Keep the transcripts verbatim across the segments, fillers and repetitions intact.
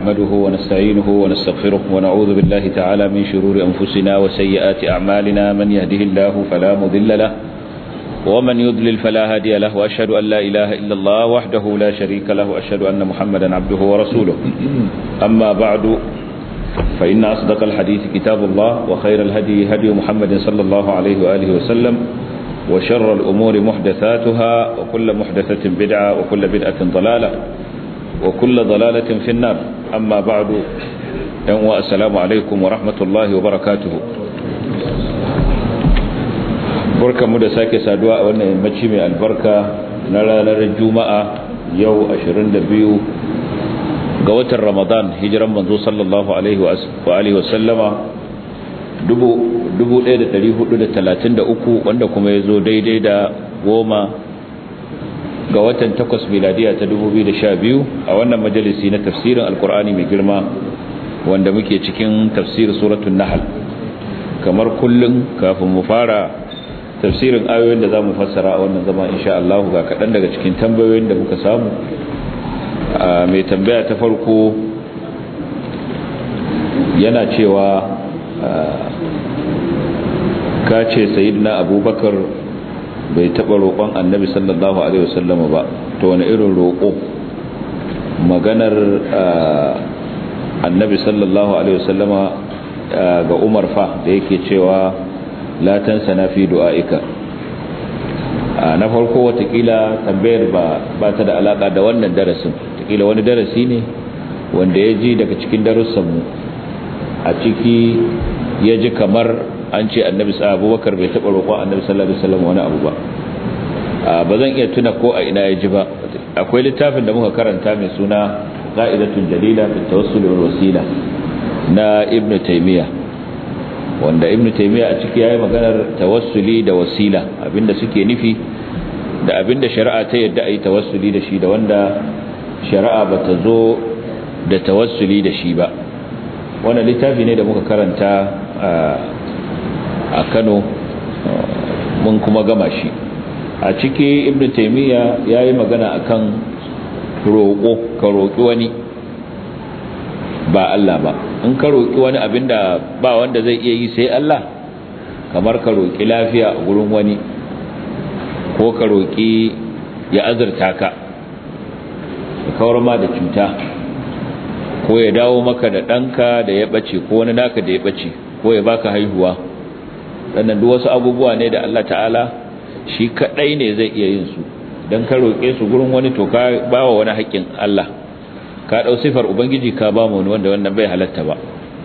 نحمده ونستعينه ونستغفره ونعوذ بالله تعالى من شرور أنفسنا وسيئات أعمالنا من يهده الله فلا مضل له ومن يضلل فلا هادي له وأشهد أن لا إله إلا الله وحده لا شريك له وأشهد أن محمدا عبده ورسوله أما بعد فإن أصدق الحديث كتاب الله وخير الهدي هدي محمد صلى الله عليه وآله وسلم وشر الأمور محدثاتها وكل محدثة بدعة وكل بدعة ضلالة وكل ضلالة في النار أما بعد السلام عليكم ورحمة الله وبركاته بركة مدساك سادواء وانا مجمع البركة نرى الجمعة يو أشرين دبيو قوة رمضان هجرا منذ صلى الله عليه وآله وسلم dubu dubu ɗaya da ɗari hudu da talatin da uku wanda kuma ya zo daidai da goma ga watan takwas miladiya ta dubu biyu da sha biyu a wannan majalisi na tafsirin alkur'ani mai girma wanda muke cikin tafsir suratul nahl kamar kullum kafin mu fara tafsirin ayoyin da za mu fassara a wannan zama insha Allah ga kaɗan daga cikin tambayoyin da muka samu mai tambaya ta farko yana cewa ka ce sayyidina abubakar bai taɓa roƙon annabi sallallahu alaihi wasallam ba to wani irin roƙo maganar annabi sallallahu alaihi wasallam ga umar fa da yake cewa la tansana fi du'aika na farko watakila tambayar ba ba ta da alaka da wannan darasin watakila wani darasi ne wanda ya ji daga cikin darussanmu a ciki ya ji kamar an ce annabi abubakar bai taɓa roƙon annabi sallallahu alaihi wasallam wani abu ba ba zan iya tuna ko a ina ya ji ba akwai littafin da muka karanta mai suna qa'idatun jalila fi tawassul wal wasila na ibn taymiya wanda ibn taymiya a ciki yayi maganar tawassuli da wasila abinda suke nufi da abinda shari'a ta yadda ayi tawassuli da shi da wanda shari'a bata zo da tawassuli da shi ba wannan littafi ne da muka karanta a Kano mun kuma gama shi a ciki ibn taymiya yayi magana akan roƙo ka roƙi wani ba Allah ba in ka roƙi wani abinda ba wanda zai iya yi sai Allah kamar ka roƙi lafiya a gurin wani ko ka roƙi ya azurta ka ka kawar ma da cuta ko ya dawo maka da ɗanka da ya ɓace ko wani naka da ya ɓace ko ya baka haihuwa sannan duk wasu abubuwa ne da Allah ta'ala shi kaɗai ne zai iya yin su don ka roƙe su gurin wani to ka ba wa wani haƙƙin Allah ka ɗau sifar ubangiji ka ba mu wanda wannan bai halatta ba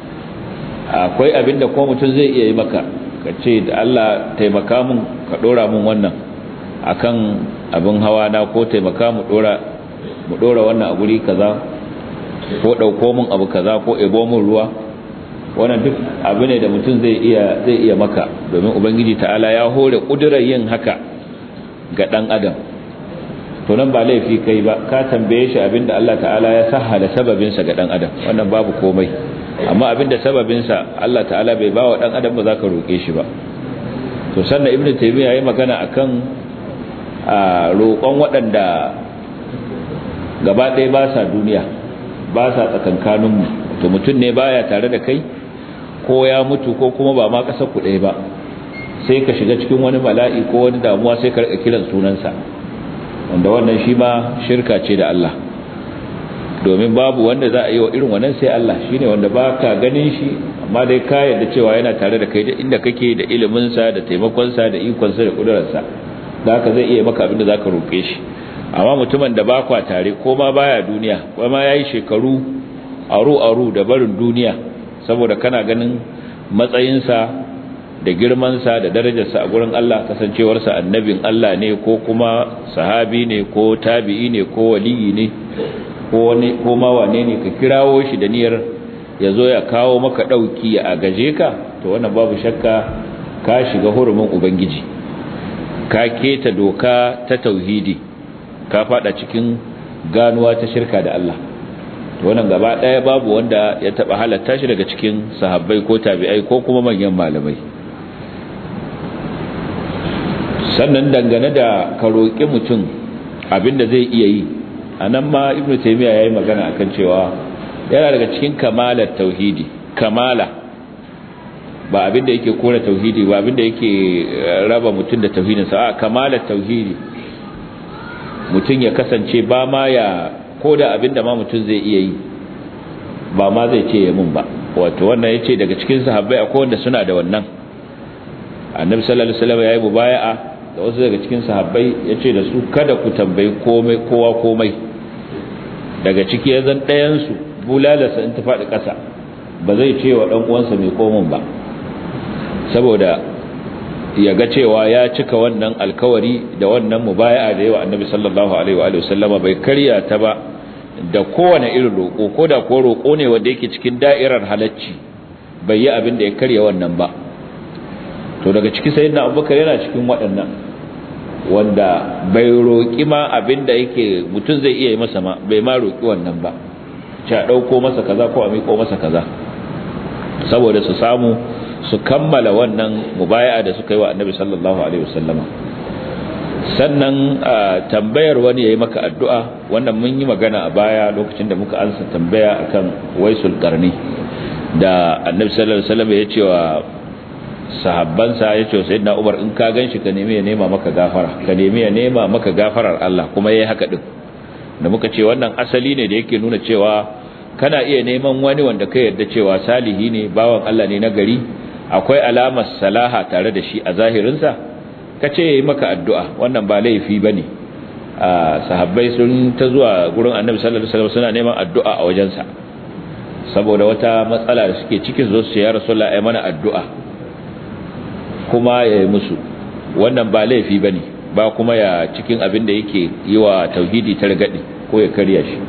akwai abin da kuma mutum zai iya yi maka ka ce da Allah taimaka mun ka ɗora mun wannan akan abin hawa na ko taimaka mu ɗora mu ɗora wannan a guri kaza ko ɗauko mun abu kaza ko ebo mun ruwa wannan duk abu ne da mutum zai iya zai iya maka domin ubangiji ta'ala ya hore kudirar yin haka ga dan adam to nan ba laifi kai ba ka tambaye shi abinda Allah ta'ala ya sahala sababin sa ga dan adam wannan babu komai amma abinda sababin sa Allah ta'ala bai bawa dan adam ba zaka roke shi ba to sannan ibnu taymiya yayi magana akan a roƙon waɗanda gaba ɗaya ba sa duniya ba sa tsakankaninmu to mutum ne baya tare da kai ko ya mutu ko kuma ba ma kasar ku ɗaya ba sai ka shiga cikin wani bala'i ko wani damuwa sai ka rika kiran sunansa wanda wannan shi ma shirka ce da Allah domin babu wanda za a yi wa irin wannan sai Allah shine wanda baka ganin shi amma dai ka yarda cewa yana tare da kai da inda kake da ilimin sa da taimakon sa da ikon sa da kudurar sa da haka zai iya maka abin da zaka roke shi amma mutumin da ba kwa tare ko ma baya duniya ko ma yayi shekaru aro aro da barin duniya saboda kana ganin matsayinsa da girmansa da darajarsa a gurin Allah kasancewarsa annabin Allah ne ko kuma sahabi ne ko tabi'i ne ko waliyi ne ko wani ko ma wane ne ka kirawo shi da niyyar ya zo ya kawo maka dauki a gaje ka to wannan babu shakka ka shiga hurumin ubangiji ka keta doka ta tauhidi ka fada cikin ganuwa ta shirka da Allah wannan gaba daya babu wanda ya taba halatta shi daga cikin sahabbai ko tabi'ai ko kuma manyan malamai sannan dangane da ka roƙi mutum abinda zai iya yi anan ma ibnu taymiya yayi magana akan cewa yana daga cikin kamalar tauhidi, kamala ba abinda yake kore tauhidi ba, abinda yake raba mutum da tauhidinsa, a kamalar tauhidi mutum ya kasance ba ma ya koda abinda ma mutum zai iya yi ba ma zai ce ya mun ba. Wato wannan yace daga cikin sahabbai akwai wanda suna da wannan. Annabi sallallahu alaihi wasallam yayi mubaya'a da wasu daga cikin sahabbai yace da su kada ku tambayi komai kowa komai. Daga ciki yazan ɗayan su bulalarsa in ta faɗi ƙasa ba zai ce wa ɗan uwansa mai komun ba, saboda ya ga cewa ya cika wannan alkawari da wannan mubaya'a da yawa Annabi sallallahu alaihi wa alihi wasallama bai karya ta ba da kowane irin roƙo, ko da ko roƙo ne wanda yake cikin da'irar halacci bai yi abin da ya karya wannan ba. To daga ciki sayyidina Abubakar yana cikin waɗannan wanda bai roƙi ma abin da yake mutum zai iya yi masa ma, bai ma roƙi wannan ba, ce a ɗauko masa kaza ko a miƙo masa kaza, saboda su samu su kammala wannan mubaya'a da suka yi wa Annabi sallallahu alaihi wasallama. Sannan tambayar wani yayi maka addu'a, wannan mun yi magana a baya lokacin da muka ansa tambaya akan Waisul Qarni da Annabi sallallahu alaihi wasallam ya ce wa sahabbansa, ya ce wa sayyidina Umar, in ka ganshi ka nemi ya nema maka gafara, ka nemi ya nema maka gafarar Allah, kuma yayi haka din. Da muka ce wannan asali ne da yake nuna cewa kana iya neman wani wanda ka yarda cewa salihi ne, bawan Allah ne na gari, akwai alamar salaha tare da shi a zahirinsa, ka ce yayi maka addu'a, wannan ba laifi bane. Sahabbai sun ta zuwa gurin Annabi sallallahu alaihi wasallam suna neman addu'a a wajensa saboda wata matsala da suke cikin, zo su ya Rasulullah ai mana addu'a, kuma yayi musu, wannan ba laifi bane, ba kuma ya cikin abin da yake yi wa tauhidi targadi ko ya karya shi.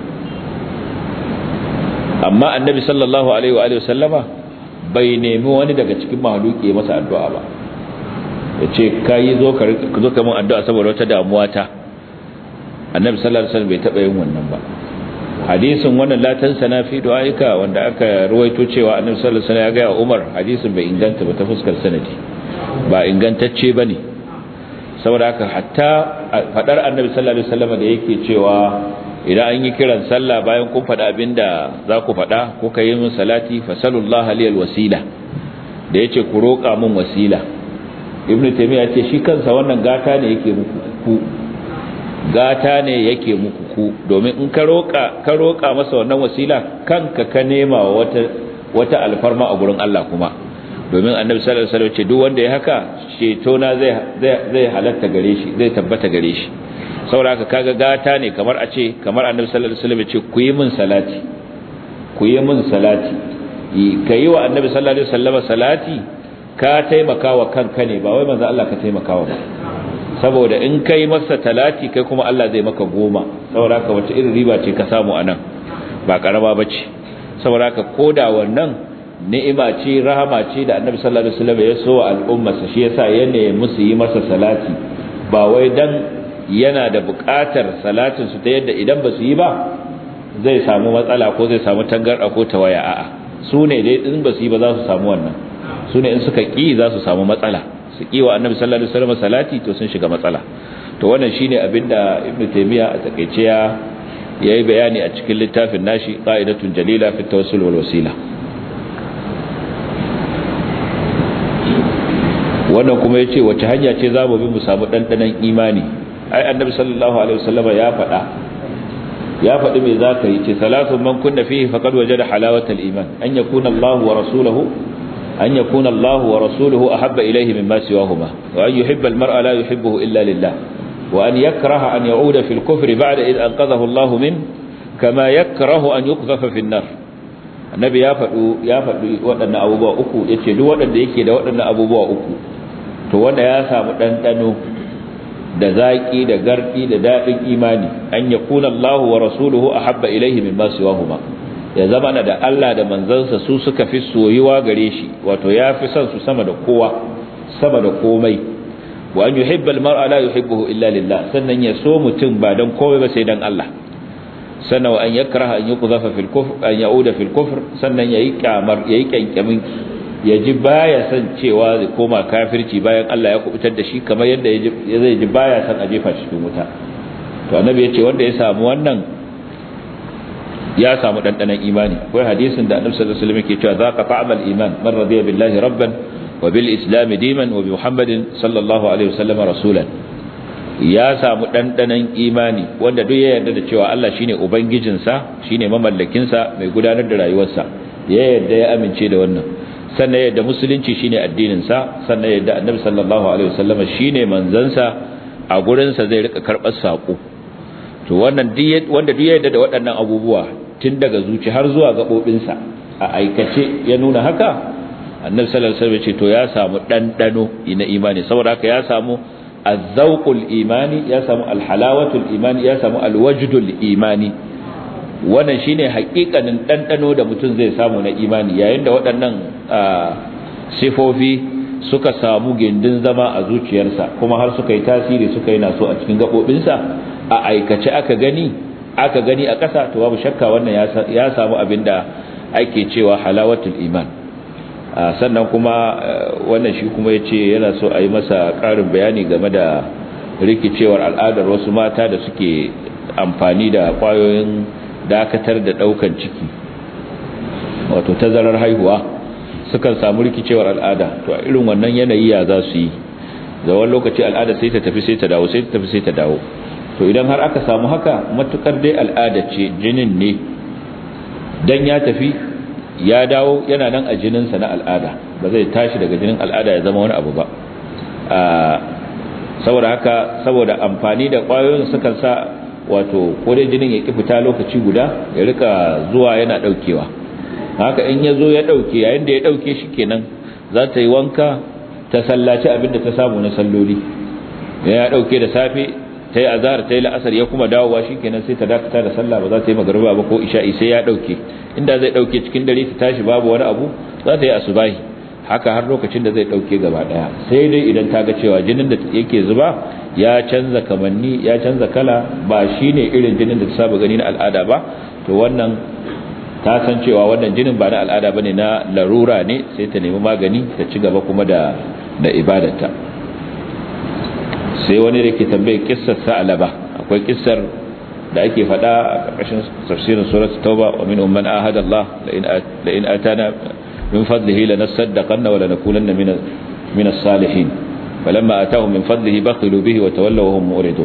Amma Annabi sallallahu alaihi wa alihi wasallama bai nemi wani daga cikin mahaluki ya masa addu'a ba, ya ce ka yi zo ka zo ka mun addu'a saboda wata damuwa ta. Annabi sallallahu alaihi wasallam bai taba yin wannan ba. Hadisin wannan la tansana fi du'aika wanda aka ruwaito cewa Annabi sallallahu alaihi wasallam ya ga Umar, hadisin bai inganta ba ta fuskar sanadi, ba ingantacce bane. Saboda haka hatta fadar Annabi sallallahu alaihi wasallam da yake cewa idan an yi kiran sallah bayan kun faɗa abinda za ku faɗa ko ka yi min salati fasallallahu aliyal wasila, da yace ku roƙa min wasila, Ibn Taymiyyah ce shi kansa wannan gata ne yake muku ku gata ne yake muku ku domin in ka roƙa ka roƙa masa wannan wasila, kanka ka nema wata wata alfarma a gurin Allah kuma, domin Annabi sallallahu alaihi wasallam ce duk wanda ya haka ceto na zai zai halatta gare shi, zai tabbata gare shi. Saboda kaga gata ne, kamar a ce kamar Annabi sallallahu alaihi wasallam ya ce ku yi min salati, ku yi min salati, kai wa Annabi sallallahu alaihi wasallam salati, ka taimaka wa kanka ne, ba wai manzo Allah ka taimaka wa ba, saboda in kai masa salati kai kuma Allah zai maka goma. Saboda haka wace irin riba ce ka samu anan, ba karama bace. Saboda haka koda wannan ni'ima ce, rahama ce da Annabi sallallahu alaihi wasallam ya so wa al'ummarsa, shi yasa ya nemi musu yi masa salati, ba wai dan yana da buƙatar salatin su ta yadda idan ba su yi ba zai samu matsala ko zai samu tangarda ko tawaya. A'a, su ne dai in ba su yi ba za su samu wannan, su ne in suka ƙi za su samu matsala, su ƙi wa Annabi sallallahu alaihi wasallam salati to sun shiga matsala. To wannan shine abinda Ibn Taymiyyah a takeice ya yayi bayani a cikin littafin nashi Qa'idatun Jalila fi Tawassul wal Wasila. Wannan kuma yace wace hanya ce za mu bi mu samu dandanan imani? Ai Annabi sallallahu alaihi wasallam ya faɗa ya faɗi me zaka yi, ce salatu man kunna fihi faqad wajada halawatal iman, an yakuna Allah wa rasuluhu an yakuna Allah wa rasuluhu ahabba ilayhi mimma siwahuma, wa an yuhibba al-mar'a la yuhibbuhu illa lillah, wa an yakraha an ya'uda fil kufri ba'da id anqadhahu Allah min kama yakrahu an yuqdhafa fi an-nar. Annabi ya faɗu ya faɗi waɗannan abubuwa uku, yace duk waɗanda yake da waɗannan abubuwa uku to wanda ya samu dandano da zaki da gardi da dadin imani, an yakuna Allahu wa rasuluhu ahabba ilayhi mimma siwahuma, ya zama da Allah da manzansa su suka fi soyuwa gare shi, wato ya fi son su sama da kowa, sama da komai. Wa an yuhibbal mar'a la yuhibbuhu illa lillah, sannan ya so mutum ba dan komai ba sai dan Allah. Sannan wa an yakraha an yuqdhafa fil kufr, an yauda fil kufr, sannan yayi kamar yayi kankamin ya ji baya san cewa zai koma kafirci bayan Allah ya kubutar da shi, kamar yadda ya zai ji baya san a jefa cikin wuta. To Annabi ya ce wanda ya samu wannan ya samu dandanan imani. Akwai hadisin da Annabi sallallahu alaihi wasallam yake cewa zaqa ta'amal iman man radiya billahi rabban wa bil islam diman wa bi muhammadin sallallahu alaihi wasallam rasulan. Ya samu dandanan imani wanda duk ya yarda da cewa Allah shine ubangijinsa, shine mamallakinsa, mai gudanar da rayuwarsa, ya yarda ya amince da wannan, sannan yadda musulunci shine addininsa, sannan yadda Annabi sallallahu alaihi wasallam shine manzansa, a gurinsa zai rika karɓar sako. To wannan wanda duk ya yarda da waɗannan abubuwa tun daga zuci har zuwa gabobinsa a aikace ya nuna haka, Annabi sallallahu alaihi wasallam ya ce to ya samu dandano na imani. Saboda haka ya samu az-zawqul imani, ya samu al-halawatul imani, ya samu al-wajdul imani. Wannan shine haƙiƙanin dandano da mutum zai samu na imani yayin da waɗannan sifofi suka samu gindin zama a zuciyarsa kuma har suka yi tasiri, suka yi naso a cikin gabobinsa, a aikace aka gani aka gani a ƙasa, to babu shakka wannan ya samu abinda ake cewa halawatul iman. Sannan kuma wannan shi kuma yace yana so a yi masa ƙarin bayani game da rikicewar al'adar wasu mata da suke amfani da ƙwayoyin dakatar da ɗaukan ciki, wato tazarar haihuwa, sukan samu rikicewar al'ada. To a irin wannan yanayi ya za su yi? Zawon lokaci al'ada sai ta tafi sai ta dawo, sai ta tafi sai ta dawo. To idan har aka samu haka, matukar dai al'ada ce, jinin ne, dan ya tafi ya dawo yana nan a jininsa na al'ada, ba zai tashi daga jinin al'ada ya zama wani abu ba. Saboda haka, saboda amfani da ƙwayoyin sukan sa wato ko dai jinin ya ki fita lokaci guda, ya rika zuwa yana daukewa. Haka in ya zo ya dauke, yayin da ya dauke shi kenan za ta yi wanka, ta sallaci abinda ta samu na salloli. Ya dauke da safe, ta yi azhar, ta yi la'asar, ya kuma dawowa shi kenan sai ta dakata da sallah, ba za ta yi magariba ba ko isha'i sai ya dauke. Inda zai dauke cikin dare ta tashi babu wani abu, za ta yi asubahi. Haka har lokacin da zai dauke gaba daya. Sai dai idan ta ga cewa jinin da yake zuba ya canza kamanni, ya canza kala, ba shine irin jinin da ta saba gani na al'ada ba, to wannan ta san cewa wannan jinin ba na al'ada bane, na larura ne, sai ta nemi magani ta ci gaba kuma da da ibadarta. Sai wani da ke tambaye kissar Sa'alaba. Akwai kissar da ake fada a ƙarƙashin tafsirin suratul Tauba, wa minhum man ahada Allah la in atana min fadlihi lanasaddaqanna wa lanakunanna min min as-salihin falamma atahum min fadlihi bakhilu bihi wa tawallaw wa hum mu'ridun.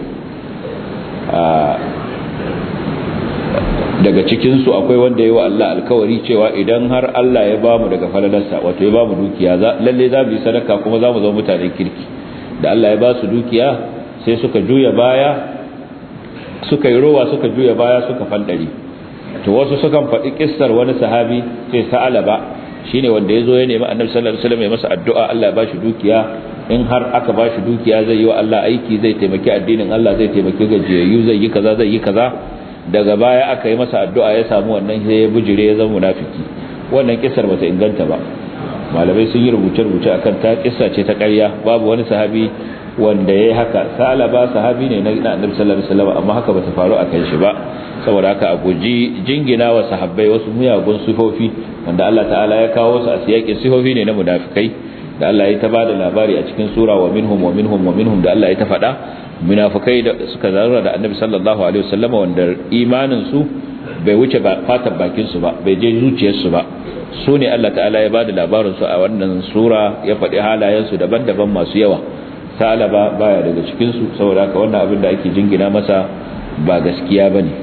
Daga cikin su akwai wanda yayi wa Allah alkawari cewa idan har Allah ya bamu daga falalarsa, wato ya bamu dukiya, lalle za mu yi sadaka kuma za mu zama mutanen kirki. Da Allah ya ba su dukiya sai suka juya baya, suka yi rowa, suka juya baya, suka fandari. To wasu sukan faɗi kissar wani sahabi sai Sa'alaba, shine wanda yazo ya nemi Annabi sallallahu alaihi wasallam ya masa addu'a Allah ya bashi dukiya. In har aka bashi dukiya zai yi wa Allah aiki, zai taimaki addinin Allah, zai taimaki gajiyayyu, zai yi kaza zai yi kaza. Daga baya aka yi masa addu'a ya samu wannan, sai ya bujire, ya zama munafiki. Wannan kissar bata inganta ba. Malamai sun yi rubuce-rubuce akan ta, kissa ce ta ƙarya, babu wani sahabi wanda yayi haka. Sa'alaba sahabi ne na Annabi sallallahu alaihi wasallam, amma haka bata faru akan shi ba. Saboda haka a guji jingina wa sahabbai wasu muyagun sifofi wanda Allah ta'ala ya kawo su a siyakin sifofi ne na munafikai da Allah ya ta bada labari a cikin sura wa minhum wa minhum wa minhum da Allah ya ta faɗa. Munafikai da suka zarra da Annabi sallallahu alaihi wasallam wanda imanin su bai wuce ba fatan bakin su ba, bai je zuciyar su ba, su ne Allah ta'ala ya bada labarin su a wannan sura, ya faɗi halayen su daban-daban masu yawa. Salaba baya daga cikin su, saboda haka wannan abin da ake jingina masa ba gaskiya bane.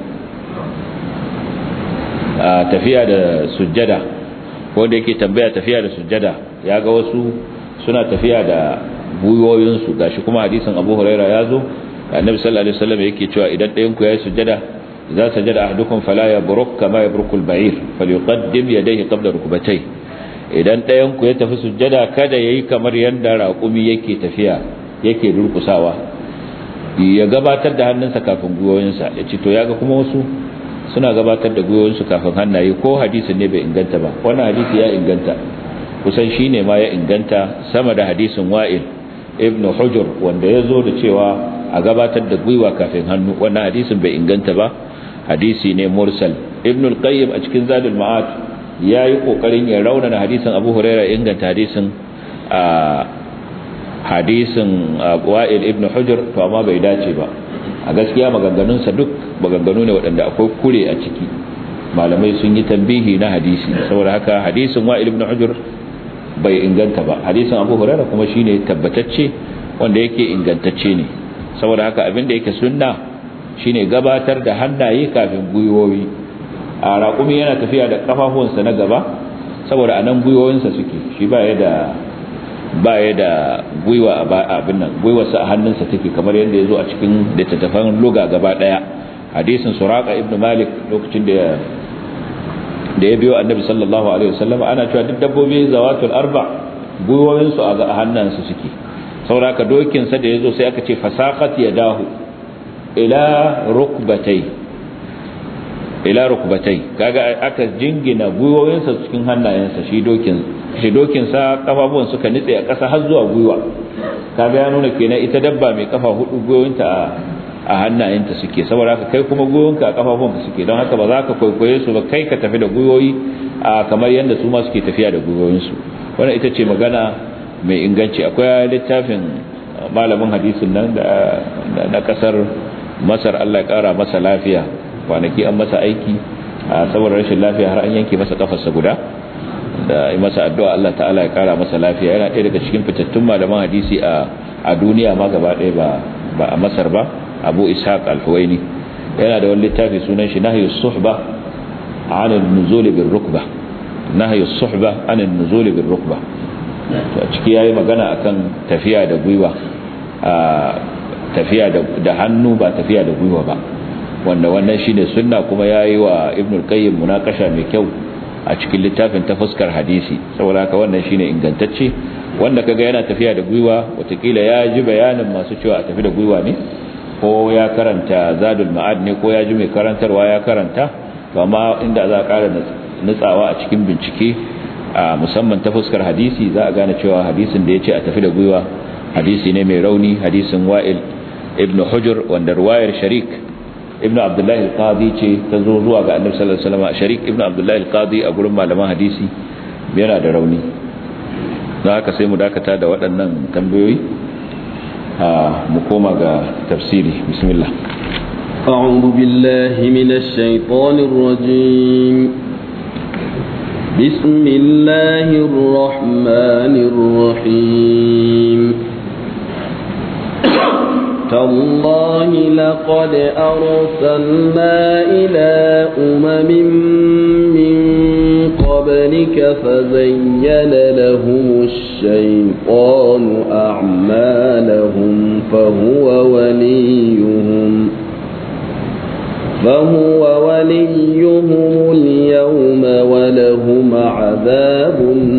A tafiya da sujjada, wanda yake tambaya tafiya da sujjada, ya ga wasu suna tafiya da buyoyinsu, gashi kuma hadisin Abu Huraira ya zo, Annabi sallallahu alaihi wasallam yake cewa idan ɗayan ku yayi sujjada, idza sajada ahadukum fala yabruk kama yabrukul ba'ir falyuqaddim yadayhi qabla rukbatayhi. Idan ɗayan ku ya tafi sujjada, kada yayi kamar yanda raƙumi yake tafiya, yake durkusawa, ya gabatar da hannunsa kafin buyoyinsa. Yace to yaga kuma wasu suna gabatar da gwiwoyinsu kafin hannaye, ko hadisin ne bai inganta ba. Wannan hadisi ya inganta, kusan shine ma ya inganta sama da hadisin Wa'il ibn Hujr wanda ya zo da cewa a gabatar da gwiwa kafin hannu. Wannan hadisin bai inganta ba, hadisi ne mursal. Ibn al-Qayyim a cikin Zadul Ma'ad yayi kokarin ya raunana hadisin Abu Hurairah, inganta hadisin a hadisin Wa'il ibn Hujr, to amma bai dace ba. A gaskiya maganganunsa duk maganganu ne waɗanda akwai kure a ciki, malamai sun yi tambihi na hadisi saboda haka hadisin Wa'il ibn Hujr bai inganta ba, hadisin Abu Hurairah kuma shine tabbatacce wanda yake ingantacce ne. saboda haka abin da yake sunna shine gabatar da hannaye kafin gwiwoyi. a raƙumi yana tafiya da kafafunsa na gaba saboda anan gwiwoyinsa suke, shi ba ya da ba ya da gwiwa a abin nan, gwiwarsa a hannunsa take kamar yadda ya zo a cikin littattafan luga gaba daya. hadisin Suraqa ibn Malik lokacin da ya da ya biyo annabi sallallahu alaihi wasallam ana cewa duk dabbobi zawatul arba gwiwoyinsu a hannunsa suke, saboda haka dokin sa da yazo sai aka ce fasaqat yadahu ila rukbatai ila rukbatai kaga aka jingina gwiwoyinsa cikin hannayensa shi dokin shi dokin sa kafafuwan suka nitse a ƙasa har zuwa gwiwa, kaga ya nuna kenan ita dabba mai kafa hudu gwiwoyinta a a hannayenta suke, saboda haka kai kuma gwiwoyinka a kafafunka suke, don haka ba za ka kwaikwaye su ba kai ka tafi da gwiwoyi kamar yadda su ma suke tafiya da gwiwoyinsu. wannan ita ce magana mai inganci. akwai littafin malamin hadisin nan da na kasar Masar, Allah ya kara masa lafiya, kwanaki an masa aiki saboda rashin lafiya har an yanke masa kafarsa guda, da yi masa addu'a Allah ta'ala ya kara masa lafiya. yana ɗaya daga cikin fitattun malaman hadisi a duniya ma gaba ɗaya ba a Masar ba, Abu Ishaq al-Huwaini. yana da wani littafi sunan shi Nahyu as-Suhba 'an an-nuzul bir-rukbah, Nahyu as-Suhba 'an an-nuzul bir-rukbah. to a ciki yayi magana akan tafiya da gwiwa, tafiya da hannu ba tafiya da gwiwa ba, wanda wannan shine sunna, kuma yayi wa Ibn al-Qayyim munakasha mai kyau a cikin littafin ta fuskar hadisi, saboda haka wannan shine ingantacce. wanda kaga yana tafiya da gwiwa watakila ya ji bayanin masu cewa a tafi da gwiwa ne, ko ya karanta Zadul Ma'ad ne, ko ya ji mai karantarwa ya karanta, to amma inda za a ƙara nutsawa a cikin bincike a musamman ta fuskar hadisi za a gane cewa hadisin da ya ce a tafi da gwiwa hadisi ne mai rauni, hadisin Wa'il ibn Hujr wanda ruwayar Sharik ibn Abdullah al-Qadi ce ta zo zuwa ga Annabi sallallahu alaihi wasallam. Sharik ibn Abdullah al-Qadi a gurin malaman hadisi yana da rauni, don haka sai mu dakata da waɗannan tambayoyi mu koma ga tafsiri. bismillah. أعوذ بالله من الشيطان الرجيم. بسم الله الرحمن الرحيم. تالله لقد أرسلنا إلى أمم من قبلك فزين لهم الشيطان أعمالهم فهو وليهم فهو وليهم اليوم ولهم عذاب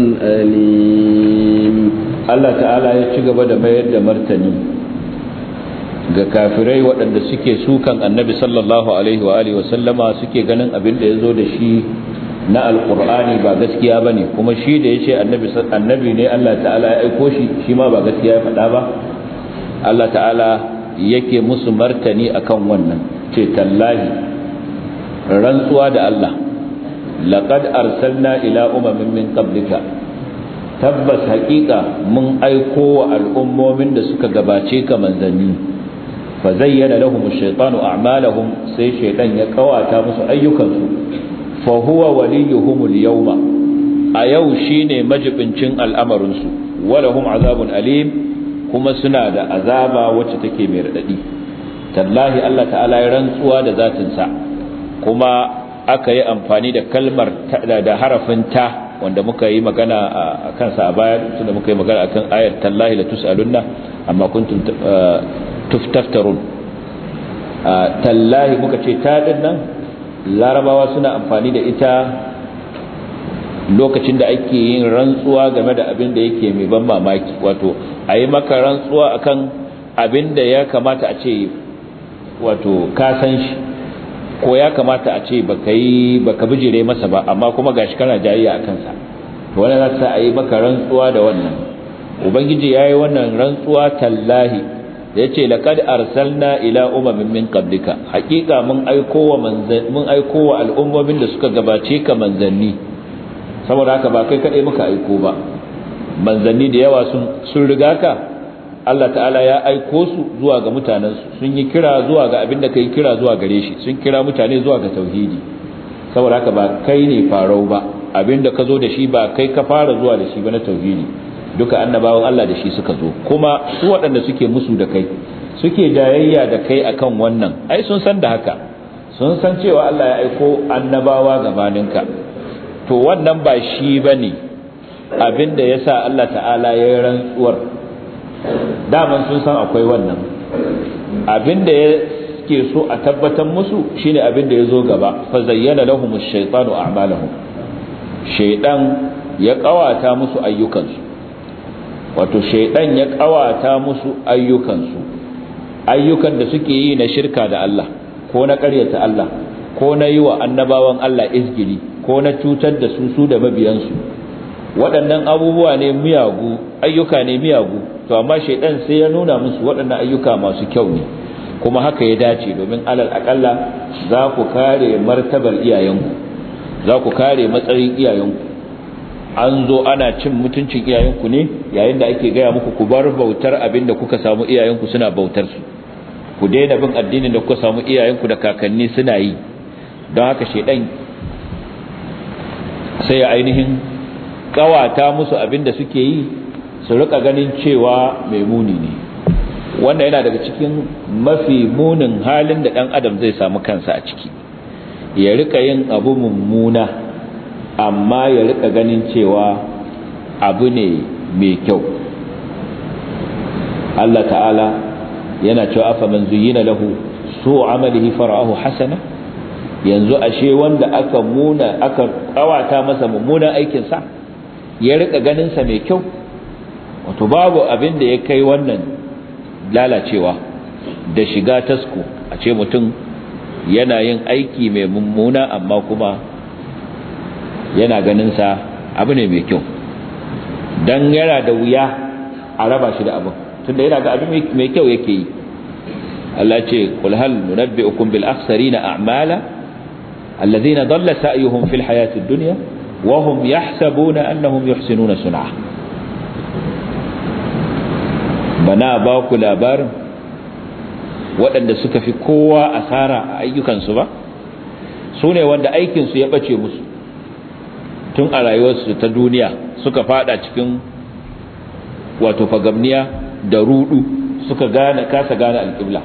أليم. الله تعالى يتشغب دمير دمرتني ga kafirai waɗanda suke sukan annabi sallallahu alaihi wa alihi wasallama, suke ganin abin da ya zo da shi na alkur'ani ba gaskiya ba ne, kuma shi da ya ce annabi ne Allah ta'ala ya aiko shi shi ma ba gaskiya ya faɗa ba. Allah ta'ala yake musu martani akan wannan, ce tallahi rantsuwa da Allah, laqad arsalna ila umamin min qablika, tabbas haƙiƙa mun aiko wa al'ummomin da suka gabace ka manzanni. fa zayyana lahum ash-shaytanu a'malahum, sai shaytan ya kawata musu ayyukansu. fa huwa waliyuhum al-yawma, a yau shine majibincin al'amarin su. walahum azabun alim, kuma suna da azaba wacce take mai radadi. tallahi Allah ta'ala ya rantsuwa da zatin sa, kuma aka yi amfani da kalmar da harafin ta wanda muka yi magana a kansa a baya, tunda muka yi magana akan ayar tallahi la tusalunna amma kuntum tuftaftarun. tallahi muka ce ta din nan larabawa suna amfani da ita lokacin da ake yin rantsuwa game da abin da yake mai ban mamaki, wato a yi maka rantsuwa akan abin da ya kamata a ce wato ka san shi, ko ya kamata a ce baka yi baka bijire masa ba, amma kuma gashi kana jayayya a kansa, to wannan za ta a yi maka rantsuwa da wannan. ubangiji yayi wannan rantsuwa tallahi da yace laqad arsalna ila umamin min qablika, hakika mun aiko wa manzan mun aiko wa al'ummomin da suka gabace ka manzanni. saboda haka ba kai kadai muka aiko ba, manzanni da yawa sun sun riga ka. Allah ta'ala ya aiko su zuwa ga mutanensu, sun yi kira zuwa ga abin da kai kira zuwa gare shi, sun kira mutane zuwa ga tauhidi. saboda haka ba kai ne farau ba, abinda ka zo da shi ba kai ka fara zuwa da shi ba na tauhidi, duka annabawan Allah da shi suka zo. Kuma su waɗanda suke musu da kai, suke jayayya da kai akan wannan, ai sun san da haka, sun san cewa Allah ya aiko annabawa gabaninka. To wannan ba shi bane abinda yasa Allah ta'ala ya yi rantsuwar, daman sun san akwai wannan. Abinda ya ke so a tabbatar musu shine abinda ya zo gaba, fa zayyana lahumush shaytanu a'malahum, shaydan ya kawata musu ayyukansu, wato shaydan ya kawata musu ayyukansu, ayyukan da suke yi na shirka da Allah, ko na ƙaryata Allah, ko na yi wa annabawan Allah izgili, ko na cutar da su su da mabiyansu. Waɗannan abubuwa ne miyagu, ayyuka ne miyagu, to amma shaidan sai ya nuna musu waɗannan ayyuka masu kyau ne, kuma haka ya dace, domin alal akalla za ku kare martabar iyayenku, za ku kare matsayin iyayenku. An zo ana cin mutuncin iyayenku ne yayin da ake gaya muku ku bar bautar abin da kuka samu iyayenku suna bautar su, ku daina bin addinin da kuka samu iyayenku da kakanni suna yi. Don haka shaidan sai ya ainihin kawata musu abin da suke yi, su rika ganin cewa mai muni ne. Wannan yana daga cikin mafi munin halin da dan adam zai samu kansa a ciki, ya rika yin abu mummuna amma ya rika ganin cewa abu ne mai kyau. Allah ta'ala yana cewa afa man zuyyina lahu su'u amalihi fara'ahu hasana, yanzu ashe wanda aka muna aka kawata masa mummunan aikin sa ya rika ganin sa mai kyau. Wato babu abin da ya kai wannan lalacewa da shiga tasko, a ce mutum yana yin aiki mai mummuna amma kuma yana ganin sa abu ne mai kyau, dan yana da wuya a raba shi da abin, tunda yana ga abin mai kyau yake yi. Allah ce qul hal nunabbi'ukum bil akhsarina a'mala alladhina dhalla sa'yuhum fil hayati ad-dunya wa hum yahsabuna annahum yuhsinuna sun'a. Bana ba ku labarin waɗanda suka fi kowa asara a ayyukansu ba, su ne wanda aikinsu ya ɓace musu tun a rayuwarsu ta duniya, suka fada cikin wato fagamniya da rudu, suka gane kasa gane alƙibla.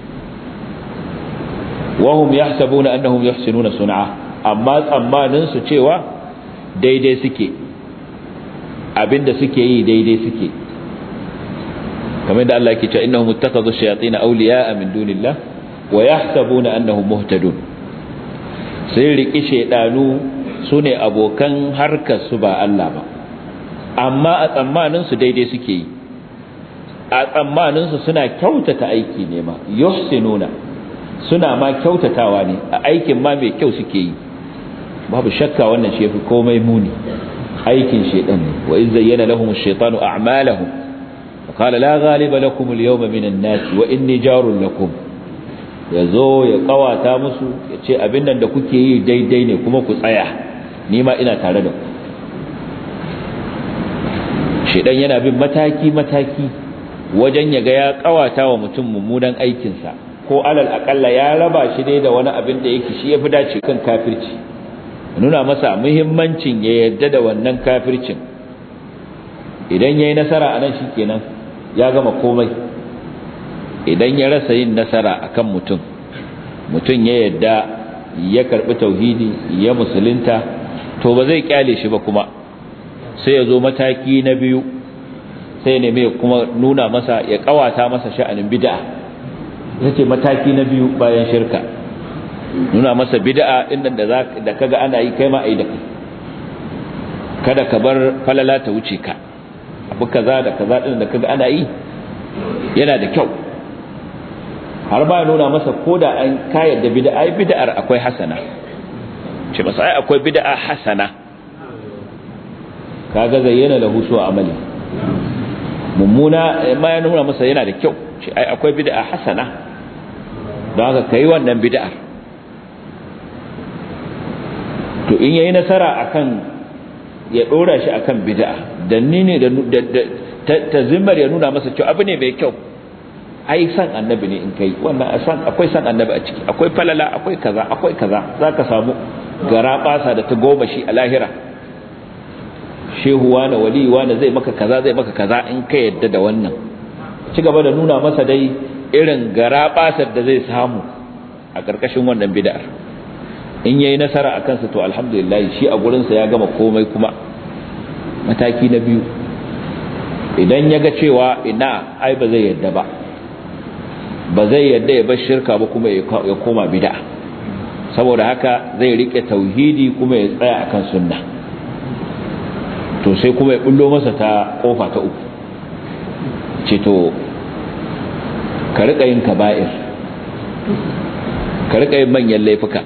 wahum yahsabuna annahum yuhsinuna sun'a, amma tsammanin su cewa daidai suke, abinda suke yi daidai suke. kamar da Allah yake cewa innahum ittakhadhu shayatin awliya'a min dunillah wa yahsabuna annahum muhtadun, sai riki shedanu sune abokan harkar su ba Allah ba, amma a tsammanin su daidai suke yi, a tsammanin su suna kyautata aiki ne ma, yuhsinuna suna ma kyautatawa ne, a aikin ma mai kyau suke yi. Babu shakka wannan shi yafi komai muni, aikin shedan ne. Wa iz zayyana lahum ash-shaytanu a'malahum qala la ghaliba lakum al-yawma min an-nas wa inni jarun lakum, yazo ya kawata musu yace abin nan da kuke yi daidai ne kuma ku tsaya, ni ma ina tare da ku. Shedan yana bin mataki mataki wajen yaga ya kawata wa mutum mummunan aikin sa, ko alal akalla ya raba shi dai da wani abin da yake shi yafi dace kan kafirci, nuna masa muhimmancin ya yarda da wannan kafircin. Idan yayi nasara anan shikenan ya gama komai. Idan ya rasa yin nasara akan mutum, mutum ya yarda ya karbi tauhidi ya musulunta, to ba zai kyale shi ba, kuma sai ya zo mataki na biyu, sai ne mai kuma nuna masa, ya kawata masa sha'anin bid'a. Yace mataki na biyu bayan shirka, nuna masa bid'a din da da kaga ana yi kai ma ai da kai, kada ka bar falala ta wuce ka, abu kaza da kaza din da kaga ana yi yana da kyau. Har ba nuna masa koda an kayar da bid'a, ai bid'ar akwai hasana, ce masa ai akwai bid'a hasana, kaga zayyana lahu su amali mummuna, ma ya nuna masa yana da kyau, ce ai akwai bid'a hasana, don haka kai wannan bid'ar. To in yayi nasara akan ya dora shi akan bid'a, dan ni ne da ta zimmar ya nuna masa cewa abu ne mai kyau, ai san annabi ne in kai wannan, san akwai san annabi a ciki, akwai falala, akwai kaza akwai kaza, zaka samu gara basa da ta goma shi a lahira, shehu wani wali wani zai maka kaza zai maka kaza in ka yadda da wannan, ci gaba da nuna masa dai irin gara basar da zai samu a ƙarƙashin wannan bid'ar. In yayi nasara akan sa to alhamdulillah, shi a gurin sa ya gama komai. Kuma mataki na biyu, idan ya ga cewa ina ai ba zai yadda ba ba zai yadda ya bar shirka ba kuma ya koma bid'a, saboda haka zai rike tauhidi kuma ya tsaya akan sunna, to sai kuma ya bullo masa ta kofa ta uku, ce to ka rika yin kaba'ir, ka rika yin manyan laifuka,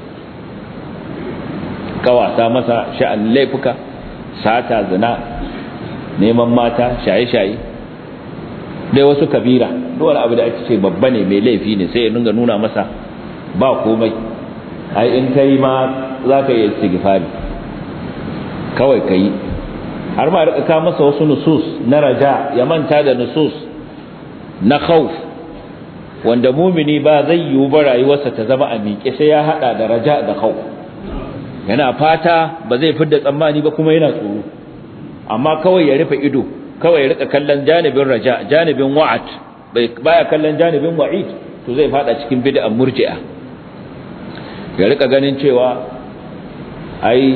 kawasa masa sha'an laifuka, sata, zina, neman mata, shaye-shaye, dai wasu kabira, duk wani abu da ake ce babba ne mai laifi ne, sai ya dinga nuna masa ba komai, ai in kai ma za ka yi istighfari kawai ka yi, har ma rika ka masa wasu nusus na raja, ya manta da nusus na khawf, wanda mumini ba zai yiwu ba rayuwarsa ta zama a miƙe sai ya hada da raja da khawf. Yana fata ba zai fidda tsammani ba kuma yana tsoro, amma kawai ya rufe ido, kawai ya rika kallon janibin raja, janibin wa'ad, baya kallon janibin wa'id, to zai fada cikin bid'an murji'a. Ya rika ganin cewa ai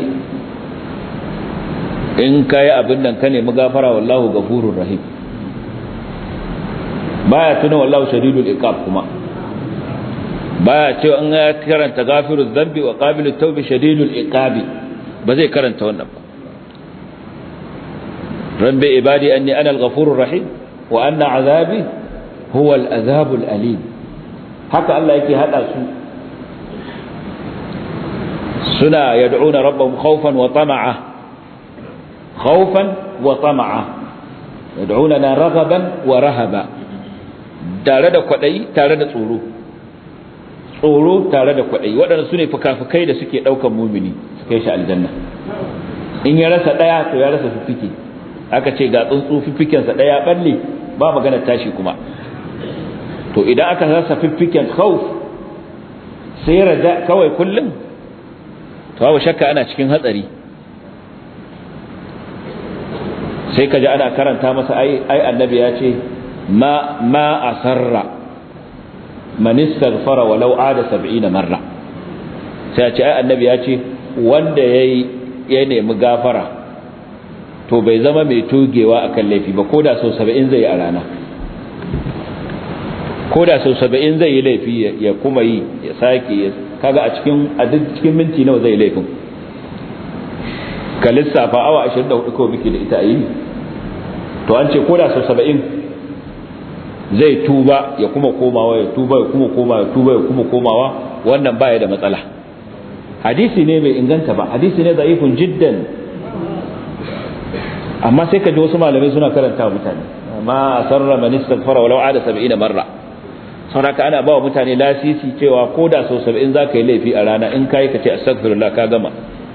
in kai abin nan ka nemi gafara wallahu ghafurur rahim, baya tuna wallahu shadidul iqab, kuma baya cewa in ya karanta ghafiruz dhanbi wa qabilut tawbi shadidul iqabi, ba zai karanta wannan ba. rabbi ibadi anni ana al-ghafurur rahim wa anna azabi huwa al-azabul alim. Haka Allah yake hada su, suna yad'una rabbahum khawfan wa tama'a, khawfan wa tama'a, yad'unana raghaban wa rahaba, tare da kwadayi tare da tsoro, tsoro tare da kwadayi. Waɗannan sune fukafukai da suke daukan mumini su kai shi aljanna. In ya rasa daya to ya rasa fifike, aka ce ga tsuntsu fifiken sa daya balle, ba magana tashi kuma. To idan aka rasa fifiken khawf sai raja kawai kullum, to babu shakka ana cikin hatsari. Sai kaji ana karanta masa ai ai annabi ya ce ma ma asarra man istaghfara walau ada sab'ina marra. Sai ya ce ai annabi ya ce wanda yayi ya nemi gafara to bai zama mai togewa akan laifi ba, koda sau saba'in zai yi a rana, koda sau saba'in zai yi laifi ya kuma yi ya sake, kaga a cikin a duk cikin minti nawa zai laifin, ka lissafa awa ashirin da hudu kawai muke da ita a yini, to an ce koda sau saba'in zai tuba ya kuma komawa, ya tuba ya kuma komawa, ya tuba ya kuma komawa, wannan baya da matsala. Hadisi ne bai inganta ba, hadisi ne da'ifun jiddan, amma sai ka ji wasu malamai suna karanta wa mutane ma asarra man istaghfara walau ada sab'ina marra. saboda ana ba wa mutane lasisi cewa ko da sau saba'in zaka yi laifi a rana, in kai ka ce astaghfirullah ka gama.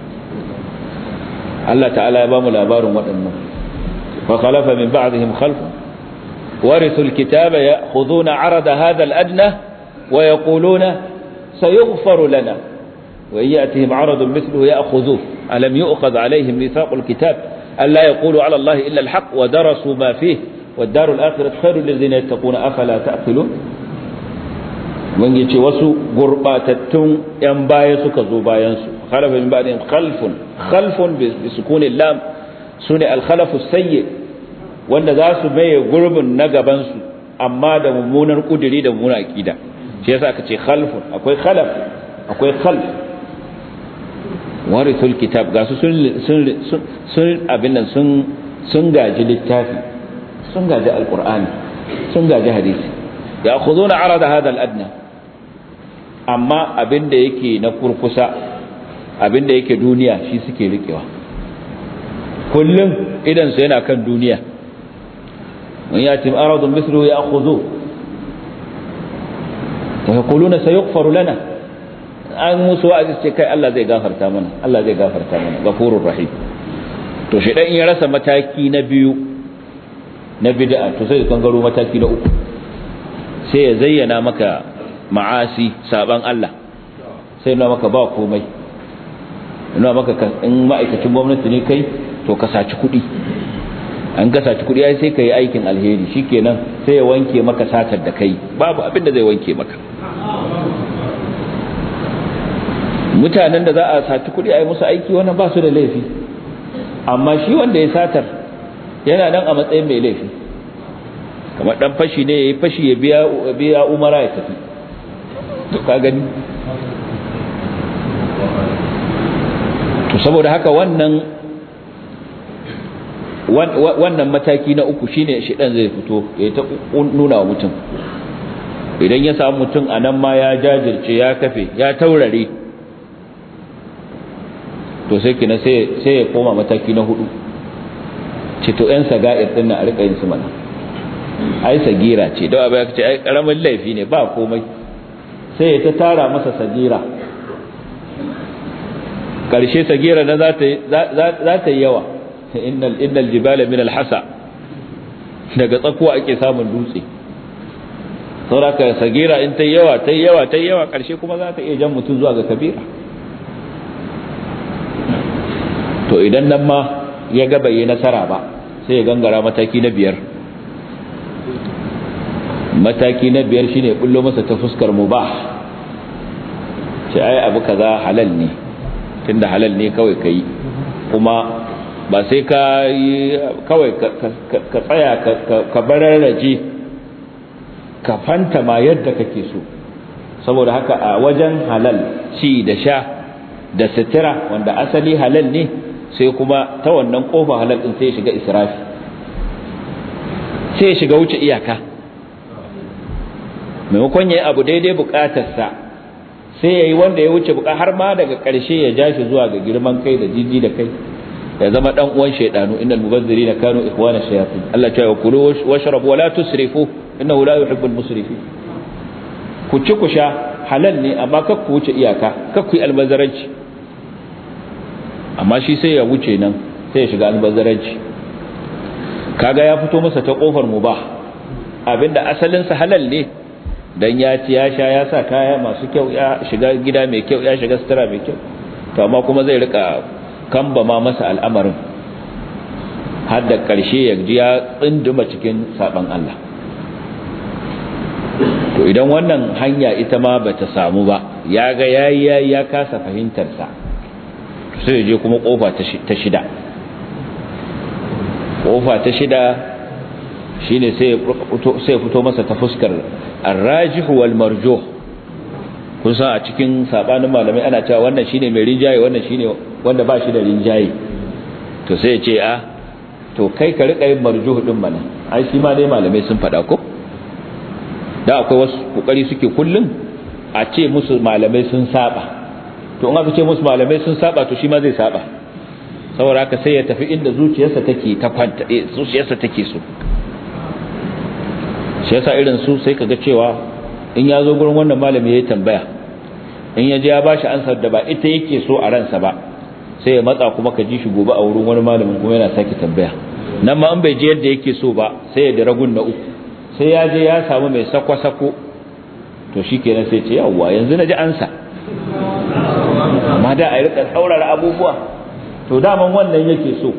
Allah ta'ala ya ba mu labarin waɗannan, fa khalafa min ba'dihim khalfun warithul kitaba ya'khuduna 'arada hadha al-adna wa yaquluna sayughfaru lana wa ya'tihim 'aradun mithluhu ya'khudhuhu alam yu'khadh 'alayhim mithaqul kitab ألا يقولوا على الله إلا الحق ودرسوا ما فيه والدار الآخرة خير للذين يتقون أفلا تأكلون. من يجي وسو غرباتتون ينبايا سكزو بايانسو خلف من بعدهم خلف خلف بسكون اللام سنة الخلف السيء وأن ذا سمي غرب نغبانسو أما دا ممونا قدري دا ممونا أكيدا شيء ساكتي خلف أكوي خلف أكوي خلف warithul kitab, ga su sun sun abin nan sun sun gaji littafi, sun gaji alqur'ani, sun gaji hadisi, ya'khuduna 'arada hadha al-adna, amma abin da yake na kurkusa, abin da yake duniya shi suke rikewa kullum, idan su yana kan duniya. man yatim aradun mithluhu ya'khudhu wa yaquluna sayughfaru lana, an musu wa'azi ce kai Allah zai gafarta mana, Allah zai gafarta mana, ghafurur rahim. To shi dan in ya rasa mataki na biyu na bid'a, to sai kan garo mataki na uku, sai ya zayyana maka ma'asi, saban Allah, sai na maka ba komai, ina maka in ma'aikacin gwamnati ne kai to ka saci kuɗi, an ka saci kuɗi ai sai ka yi aikin alheri shikenan sai ya wanke maka satar da kai, babu abin da zai wanke maka. mutanen da za a saci kuɗi a yi musu aiki wannan ba su da laifi, amma shi wanda ya satar yana nan a matsayin mai laifi, kamar dan fashi ne ya yi fashi ya biya biya umara ya tafi, to ka gani. to saboda haka wannan wannan mataki na uku shine shedan zai fito ya ta nuna wa mutum, idan ya samu mutum anan ma ya jajirce ya kafe ya taurare, to sai kina sai sai ya koma mataki na hudu, ce to yan saga'ir din na a rika yin su mana, ai sagira ce da ba ya ce ai karamin laifi ne ba komai, sai ya ta tara masa sagira, karshe sagira na za ta za ta yi yawa. innal innal jibala min al-hasa, daga tsakuwa ake samun dutse, saboda sagira in ta yawa ta yawa ta yawa karshe kuma za ta iya jan mutum zuwa ga kabira. to idan nan ma ya ga bai yi nasara ba sai ya gangara mataki na biyar. mataki na biyar shine bullo masa ta fuskar mubah, sai ai abu kaza halal ne, tunda halal ne kawai kai, kuma ba sai ka kawai ka tsaya ka bararraje ka fanta ma yadda kake so. saboda haka a wajen halal ci da sha da sitira wanda asali halal ne, sai kuma ta wannan kofa halal din sai ya shiga israfi, sai ya shiga wuce iyaka, maimakon yayi abu daidai bukatarsa sai yayi wanda ya wuce buka, har ma daga ƙarshe ya ja shi zuwa ga girman kai da jiji da kai, ya zama dan uwan shaydanu. innal mubazzirina kanu ikhwana shayatin, Allah ya ce kulu washrabu wala tusrifu innahu la yuhibbul musrifin. ku ci ku sha halal ne amma kar ku wuce iyaka, kar ku yi albazaranci. amma shi sai ya wuce nan sai ya shiga albazaranci, kaga ya fito masa ta kofar mubah, abinda asalin sa halal ne, dan ya ci ya sha ya sa kaya masu kyau, ya shiga gida mai kyau, ya shiga sutura mai kyau, to amma kuma zai rika kamba ma masa al'amarin har da ƙarshe ya ji ya tsinduma cikin saban Allah. to idan wannan hanya ita ma bata samu ba, ya ga yayi yayi ya kasa fahimtar sa, sai je kuma kofa ta shida. kofa ta shida shine sai fito sai fito masa ta fuskar ar-rajih wal marjuh. kun san a cikin sabanin malamai ana cewa wannan shine mai rinjaye, wannan shine wanda ba shi da rinjaye, to sai ya ce a to kai ka rika yin marjuh din mana, ai shi ma dai malamai sun faɗa ko da akwai wasu kokari suke kullun a ce musu malamai sun saba, to in aka ce musu malamai sun saba to shi ma zai saba, saboda haka sai ya tafi inda zuciyarsa take ta kwanta, eh zuciyarsa take so. shi yasa irin su sai kaga cewa in ya zo gurin wannan malami yayi tambaya, in ya je ya bashi ansar da ba ita yake so a ransa ba, sai ya matsa kuma ka ji shi gobe a wurin wani malamin kuma yana sake tambaya, nan ma an bai je yadda yake so ba sai ya dira gun na uku, sai ya je ya samu mai sako-sako, to shikenan sai ce yawwa yanzu na ji ansa. amma da a rika tsaurara abubuwa, to daman wannan yake so.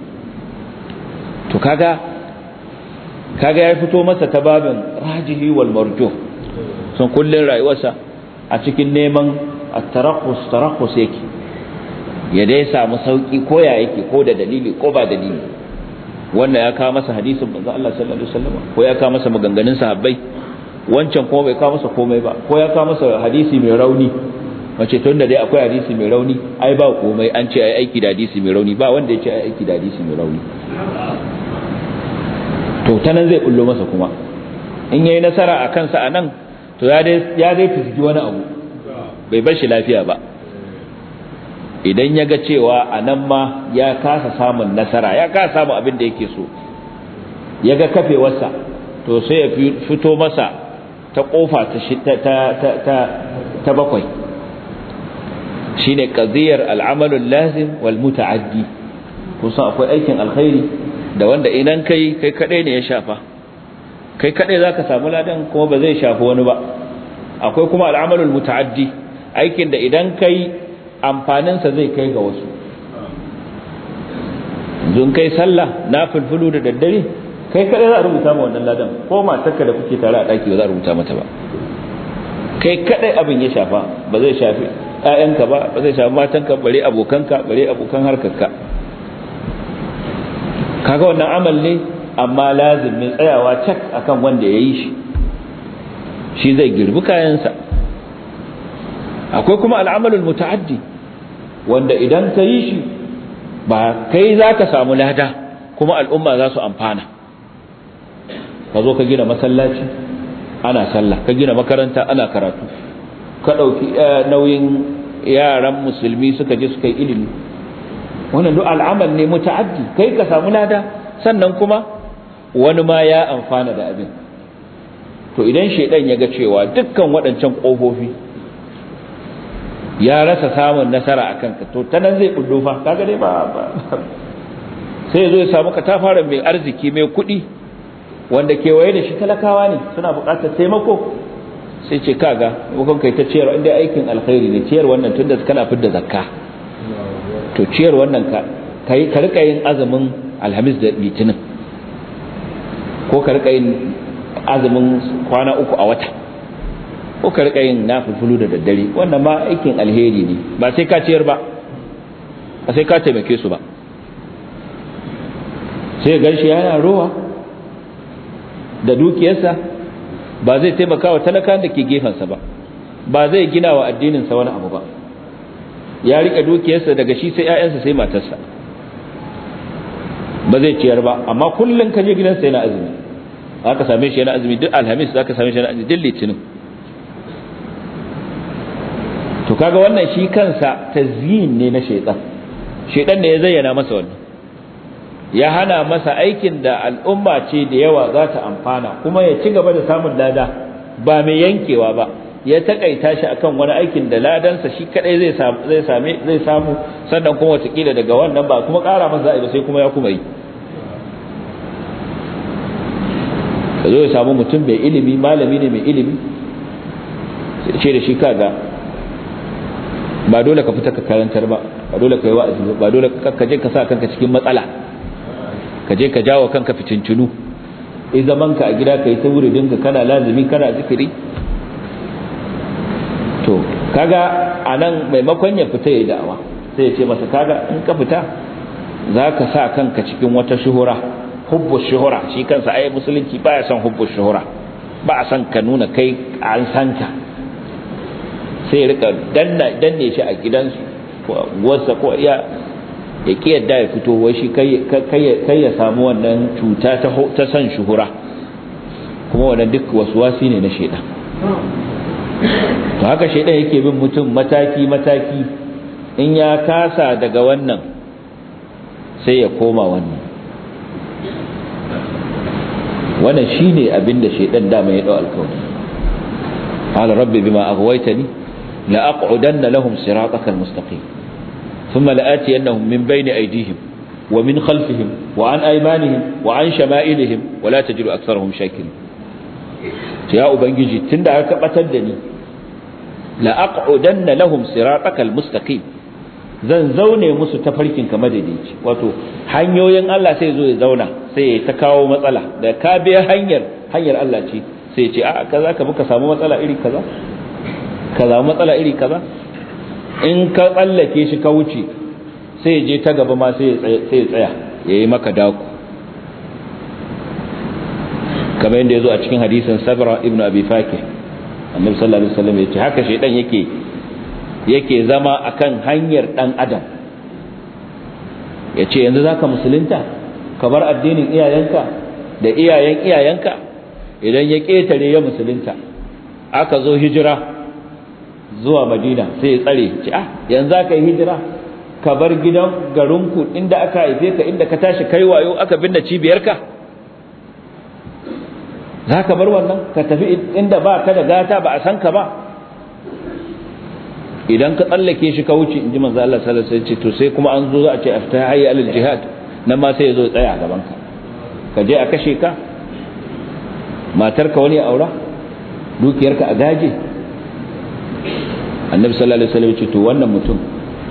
to kaga kaga ya fito masa ta babin rajihi wal marjuh, sun kullun rayuwarsa a cikin neman at-tarakhus tarakhus yake, ya dai samu sauki ko ya yake, ko da dalili ko ba dalili. wannan ya kawo masa hadisin manzo Allah sallallahu alaihi wasallam, ko ya kawo masa maganganun sahabbai, wancan kuma bai kawo masa komai ba, ko ya kawo masa hadisi mai rauni, wace tunda dai akwai hadisi mai rauni ai ba komai, an ce ai aiki da hadisi mai rauni, ba wanda ya ce ai aiki da hadisi mai rauni. to tanan zai kullo masa kuma in yayi nasara a kansa anan, to ya dai ya dai fisgi wani abu, bai bar shi lafiya ba. idan ya ga cewa anan ma ya kasa samun nasara, ya kasa samun abin da yake so, ya ga kafewarsa, to sai ya fito masa ta kofa ta ta ta ta bakwai, shine qadiyar al-amalul lazim wal muta'addi. kusa akwai aikin alkhairi da wanda idan kai kai kadai ne ya shafa, kai kadai zaka samu ladan kuma ba zai shafi wani ba. akwai kuma al-amalul muta'addi, aikin da idan kai amfaninsa zai kai ga wasu. Zun kai sallah na fulfulu da daddare kai kadai za a rubuta ma wannan ladan, ko matarka da kuke tare a daki ba za a rubuta mata ba. Kai kadai abin ya shafa, ba zai shafi ƴaƴanka ba, ba zai shafi matanka, bare abokanka, bare abokan harkarka. Kaga wannan amal ne amma lazim ne tsayawa cak akan wanda ya yi shi, shi zai girbi kayansa. Akwai kuma al'amalul muta'addi wanda idan ka yi shi ba kai za ka samu lada kuma al'umma za su amfana. Ka zo ka gina masallaci ana sallah, ka gina makaranta ana karatu, ka ɗauki nauyin yaran musulmi suka je suka yi ilimi. Wannan duk al'amal ne muta'addi, kai ka samu lada sannan kuma wani ma ya amfana da abin. To idan shedan ya ga cewa dukkan waɗancan ƙofofi ya rasa samun nasara a kanka, to ta nan zai bullo fa, kaga dai ba sai zo ya samu katafaren mai arziki mai kuɗi wanda kewaye da shi talakawa ne suna buƙatar taimako, sai ce kaga mukon kai ta ciyar inda aikin alkhairi ne, ciyar wannan tunda kana fidda zakka, to ciyar wannan ka kai ka rika yin azumin alhamis da litinin, ko ka rika yin azumin kwana uku a wata, ko ka rika yin nafilfulu da daddare, wannan ma aikin alheri ne, ba sai ka ciyar ba, ba sai ka taimake su ba. Sai ganshi yana rowa da dukiyarsa, ba zai taimaka wa talakan da ke gefensa ba, ba zai gina wa addininsa wani abu ba, ya rika dukiyarsa daga shi sai ƴaƴansa sai matarsa, ba zai ciyar ba. Amma kullun ka je gidansa yana azumi, aka same shi yana azumi duk alhamis, zaka same shi yana azumi duk litinin. To kaga wannan shi kansa tazyin ne na shaytan, shaytan ne ya zayyana masa wannan, ya hana masa aikin da al'umma ce da yawa za ta amfana kuma ya ci gaba da samun lada ba mai yankewa ba, ya takaita shi akan wani aikin da ladansa shi kadai zai samu zai same zai samu sannan kuma watakila daga wannan ba kuma ƙara masa za'i ba, sai kuma ya kuma yi. kazo ya samu mutum mai ilimi, malami ne mai ilimi, sai ce da shi kaga ba dole ka fita ka karantar ba, ba dole ka yi wa'azi ba, ba dole ka je ka sa kanka cikin matsala, ka je ka jawo kanka fitintunu, in zaman ka a gida kai ta wuridin ka kana lazimi kana zikiri. To kaga anan maimakon ya fita yayin da'awa sai ya ce masa kaga in ka fita zaka sa kanka cikin wata shuhura, hubbu shuhura. Shi kansa ai musulunci baya son hubbu shuhura, ba a san ka nuna kai an san ka. Sai ya rika danna danne shi a gidansu ko wasa ko ya ya ki yadda ya fito, wai shi kai kai ya samu wannan cuta ta ta san shuhura, kuma wannan duk waswasi ne na shedan. To haka shedan yake bin mutum mataki mataki, in ya kasa daga wannan sai ya koma wannan. Wannan shine abinda shedan da mai dau alkawari. Qala rabbi bima aghwaytani la aq'udanna lahum siratakal mustaqim thumma la'atiyannahum min bayni aydihim wa min khalfihim wa an aymanihim wa an shama'ilihim wa la tajidu aktharahum shakirin. Ya ubangiji tunda aka batar da ni, la aq'udanna lahum siratakal mustaqim, zan zaune musu tafarkin ka madaidaici. Wato hanyoyin Allah sai zo ya zauna, sai ya ta kawo matsala, da ka biya hanyar hanyar Allah ce, sai ya ce a kaza ka muka samu matsala iri kaza, ka samu matsala iri kaza. In ka tsallake shi ka wuce, sai ya je ta gaba ma sai ya tsaya ya yi maka daku, kamar yadda ya zo a cikin hadisin Sabra ibn Abi Fakih. Annabi sallallahu alaihi wasallam ya ce haka shedan yake yake zama akan hanyar dan adam, ya ce yanzu zaka musulunta ka bar addinin iyayenka da iyayen iyayenka. Idan ya ketare ya musulunta, aka zo hijira zuwa Madina, sai ya tsare ce ah yanzu zaka yi hijira ka bar gidan garinku inda aka haife ka, inda ka tashi kai wayo, aka binne cibiyarka, za ka bar wannan ka tafi inda ba ka da gata, ba a san ka ba. Idan ka tsallake shi ka wuce, in ji manzo Allah sallallahu alaihi wasallam, to sai kuma an zo za a ce afta hayya alal jihad, nan ma sai ya zo tsaya gaban ka, ka je a kashe ka, matarka wani ya aura, dukiyarka a gaje. Annabi sallallahu alaihi wasallam ya ce to wannan mutum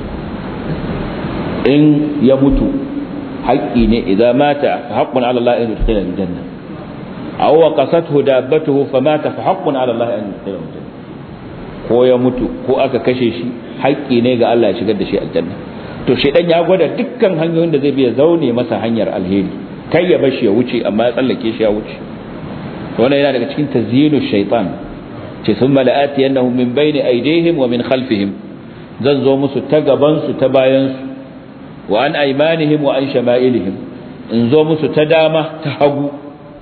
in ya mutu haƙƙi ne idza mata fa haqqun ala Allah an yudkhila aljanna aw waqasathu dabbatuhu famata fa haqqun ala Allah an yudkhila aljanna ko ya mutu ko aka kashe shi haƙƙi ne ga Allah ya shigar da shi aljanna. To shedan ya gwada dukkan hanyoyin da zai biya zaune masa hanyar alheri kai ya bashi ya wuce amma ya tsallake shi ya wuce. To wannan yana daga cikin tazyinu shaytan ce thumma la'atiyannahum min bayni aydihim wa min khalfihim zan zo musu ta gaban su ta bayan su wa an aymanihim wa an shama'ilihim in zo musu ta dama ta hagu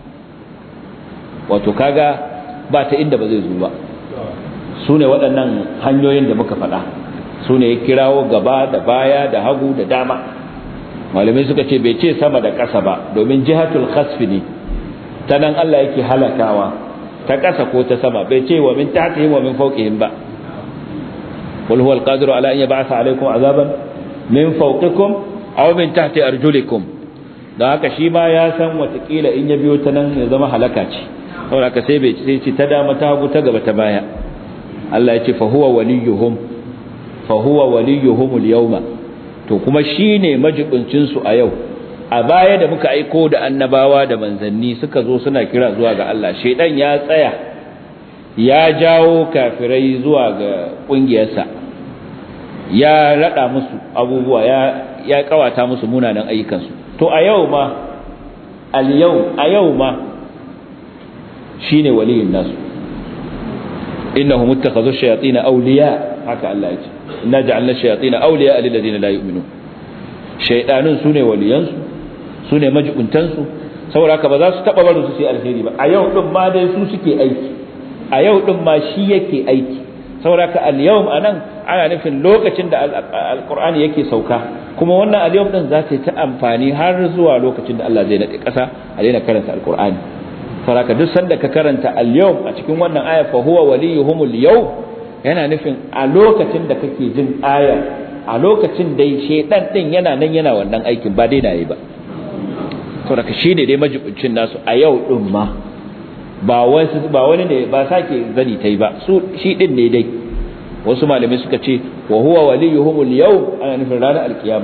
wato kaga ba ta inda ba zai zo ba. Su ne waɗannan hanyoyin da muka faɗa su ne ya kirawo gaba da baya da hagu da dama. Malamai suka ce bai ce sama da ƙasa ba domin jihatul khasfi ne ta nan Allah yake halakawa ta ƙasa ko ta sama bai ce wa min tahtihim wa min fawqihim ba. qul huwal qadiru ala an yab'atha alaykum azaban min fawqikum aw min tahti arjulikum. dan haka shi ma ya san watakila in ya biyo ta nan ya zama halaka ce saboda haka sai bai ce ta dama ta hagu ta gaba ta baya. Allah ya ce fa huwa waliyuhum fa huwa waliyuhum al-yawma to kuma shine majibincin su a yau. A baya da muka aiko da annabawa da manzanni suka zo suna kira zuwa ga Allah shedan ya tsaya ya jawo kafirai zuwa ga kungiyarsa ya rada musu abubuwa ya ya kawata musu munanan ayyukan su. To a yau ma al-yawm a yau ma shine waliyin nasu. إنهم اتخذوا الشياطين أولياء حكى الله يجي إنا جعلنا الشياطين أولياء للذين لا يؤمنون. شيطانون سنة وليانسو سنة مجئنتنسو saboda haka ba za su taba barin su sai alheri ba. A yau din ma dai su suke aiki, a yau din ma shi yake aiki. saboda haka al-yawm anan ana nufin lokacin da al-Qur'ani yake sauka, kuma wannan al-yawm din za ta yi ta amfani har zuwa lokacin da Allah zai nade kasa a daina karanta al-Qur'ani. Saraka duk sanda ka karanta al-yawm a cikin wannan aya fa huwa waliyuhum al-yawm yana nufin a lokacin da kake jin aya a lokacin da shedan din yana nan yana wannan aikin ba dai nayi ba. Saraka shine dai majibincin nasu a yau din ma ba wasu ba wani ne ba sake zani tai ba su shi din ne dai. Wasu malamai suka ce wa huwa waliyuhum al-yawm ana nufin ranar al-kiyama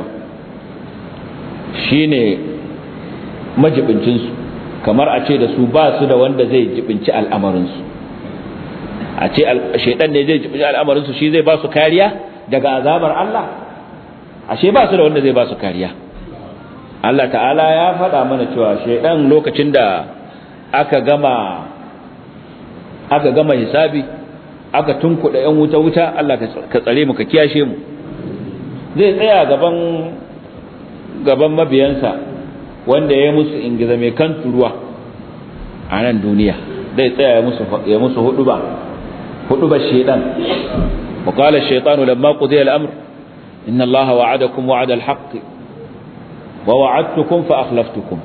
shine majibincin su, kamar a ce da su ba su da wanda zai jibinci al'amarinsu. A ce shaidan ne zai jibinci al'amarinsu shi zai ba su kariya daga azabar Allah, ashe ba su da wanda zai ba su kariya. Allah ta'ala ya faɗa mana cewa shaidan lokacin da aka gama aka gama hisabi aka tunkuɗa ‘yan wuta-wuta Allah ka tsare mu ka kiyashe mu, zai tsaya gaban gaban mabiyansa wanda ya musu ingiza mai kan turuwa a nan duniya, zai tsaya ya musu huduba huduba shaitan. wa qala ash-shaytanu lamma qudiya al-amr inna Allaha wa'adakum wa'ada al-haqq wa wa'adtukum fa akhlaftukum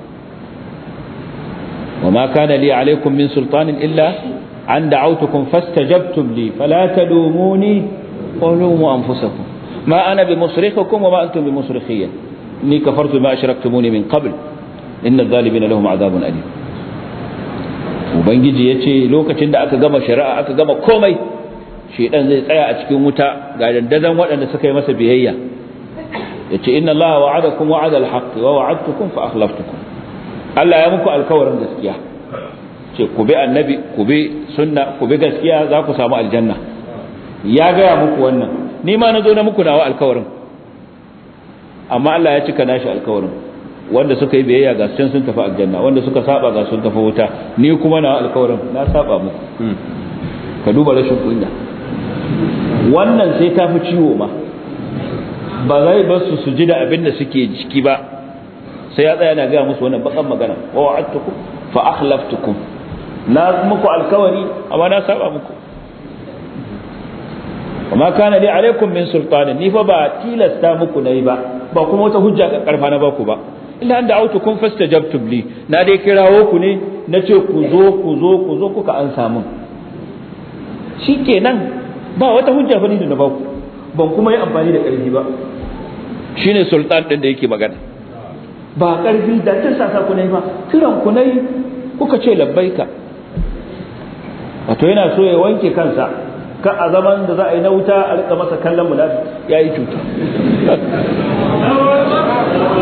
وما كان لي عليكم من سلطان إلا أن دعوتكم فاستجبتم لي فلا تلوموني ولوموا أنفسكم ما أنا بمصرخكم وما أنتم بمصرخية إني كفرت ما أشركتموني من قبل إن الظالمين لهم عذاب أليم. ubangiji yace lokacin da aka gama shari'a aka gama komai shedan zai tsaya a cikin wuta ga dandazan waɗanda suka yi masa biyayya yace inna allaha wa'adakum wa'ada al-haqq wa wa'adtukum fa akhlaftukum. Allah ya muku alkawarin gaskiya ce ku bi annabi ku bi sunna ku bi gaskiya za ku samu aljanna, ya gaya muku wannan, ni ma na zo na muku nawa alkawarin, amma Allah ya cika nashi alkawarin. Wanda suka yi biyayya ga sun sun tafi aljanna, wanda suka saba ga sun tafi wuta, ni kuma nawa alkawarin na saba muku. Ka duba rashin kunya wannan, sai ta fi ciwo ma, ba zai ba su su ji da abin da suke ciki ba, sai ya tsaya na gaya musu wannan bakan magana, wa wa'adtukum fa akhlaftukum, na muku alkawari amma na saba muku. وما كان لي عليكم من سلطان ni fa ba tilasta muku nayi ba, ba kuma wata hujja ka karfa na baku ba, illa an da'awtukum fastajabtum li, na dai kirawo ku ne nace ku zo ku zo ku zo kuka an samu, shikenan ba wata hujja fa ni da na baku, ban kuma yi amfani da karfi ba. Shine sultan din da yake magana, ba karfi da ta sasa ku nayi ba, kiran ku nayi kuka ce labbaika. Wato yana so ya wanke kansa ka a zaman da za a yi na wuta a rika masa kallon mulafi ya yi cuta.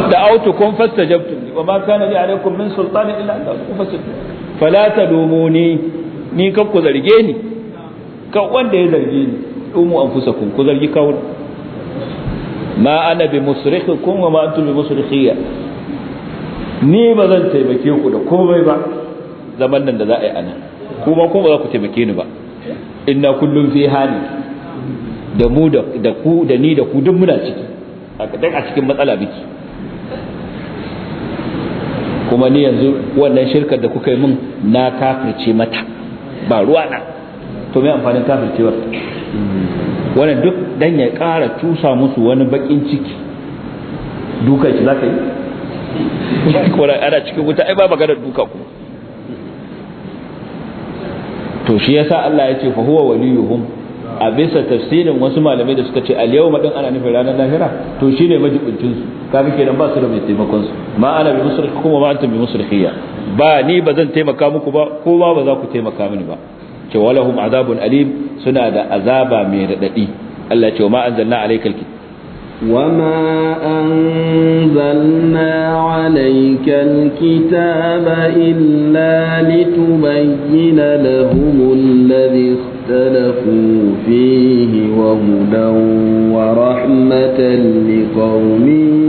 da'awtukum fastajabtum wa ma kana li alaykum min sultanin illa an da'awtukum fastajabtum fala tadumuni ni kan ku zarge ni kan wanda ya zarge ni umu anfusakum ku zargi kawun ma ana bi musrikhikum wa ma antum bi musrikhiyya ni ba zan taimake ku da komai ba zaman nan da za a yi ana kuma kuma ba za ku taimake ni ba inna kullum fi hali da mu da ku da ni da ku duk muna ciki a cikin matsala biki kuma ni yanzu wannan shirkar da kuka yi min na kafirce mata ba ruwa na to me amfanin kafircewar wannan duk dan ya ƙara tusa musu wani bakin ciki dukan shi zaka yi ko ana cikin wuta ai ba magana duka ku to shi yasa Allah ya ce fa huwa waliyuhum a bisa tafsirin wasu malamai da suka ce al-yawma din ana nufin ranar lahira to shine majibincin su kaga kenan ba su da mai taimakon su ma ana bi musrikikum wa ma antum bi musrikiyya ba ni ba zan taimaka muku ba ko ba ba za ku taimaka mini ba ce walahum azabun alim suna da azaba mai radadi Allah ce wa ma anzalna alaykal kitab وما أنزلنا عليك الكتاب إلا لتبين لهم الذي اختلفوا فيه وهدى ورحمة لقوم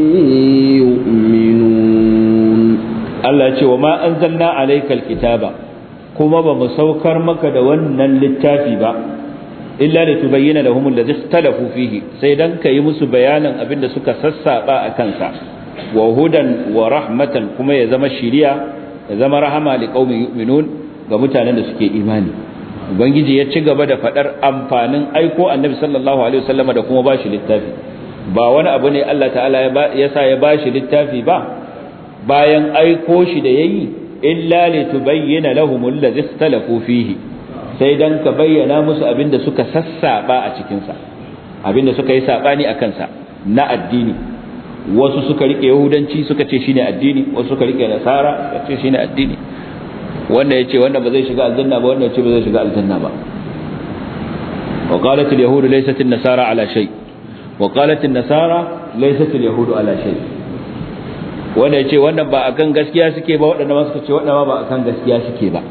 يؤمنون الله يقول وما أنزلنا عليك الكتاب كما بمسوكر مكد ونن للتافي با illa da tubayyana lahum alladhi ikhtalafu fihi sai dan kai musu bayanan abinda suka sassaba a kansa wa hudan wa rahmatan kuma ya zama shiriya ya zama rahama li qaumin yu'minun ga mutanen da suke imani ubangiji ya ci gaba da fadar amfanin aiko annabi sallallahu alaihi wasallama da kuma bashi littafi ba wani abu ne Allah ta'ala ya sa ya bashi littafi ba bayan aiko shi da yayi illa li tubayyana lahum alladhi ikhtalafu fihi sai dan ka bayyana musu abinda suka sassaba a cikinsa abinda suka yi sabani a kansa na addini wasu suka rike yahudanci suka ce shine addini wasu suka rike nasara suka ce shine addini wanda yace wanda ba zai shiga aljanna ba wanda yace ba zai shiga aljanna ba wa qalat al yahud laysat an nasara ala shay wa qalat an nasara laysat al yahud ala shay wanda yace wannan ba akan gaskiya suke ba wadanda ma suka ce wadanda ba akan gaskiya suke ba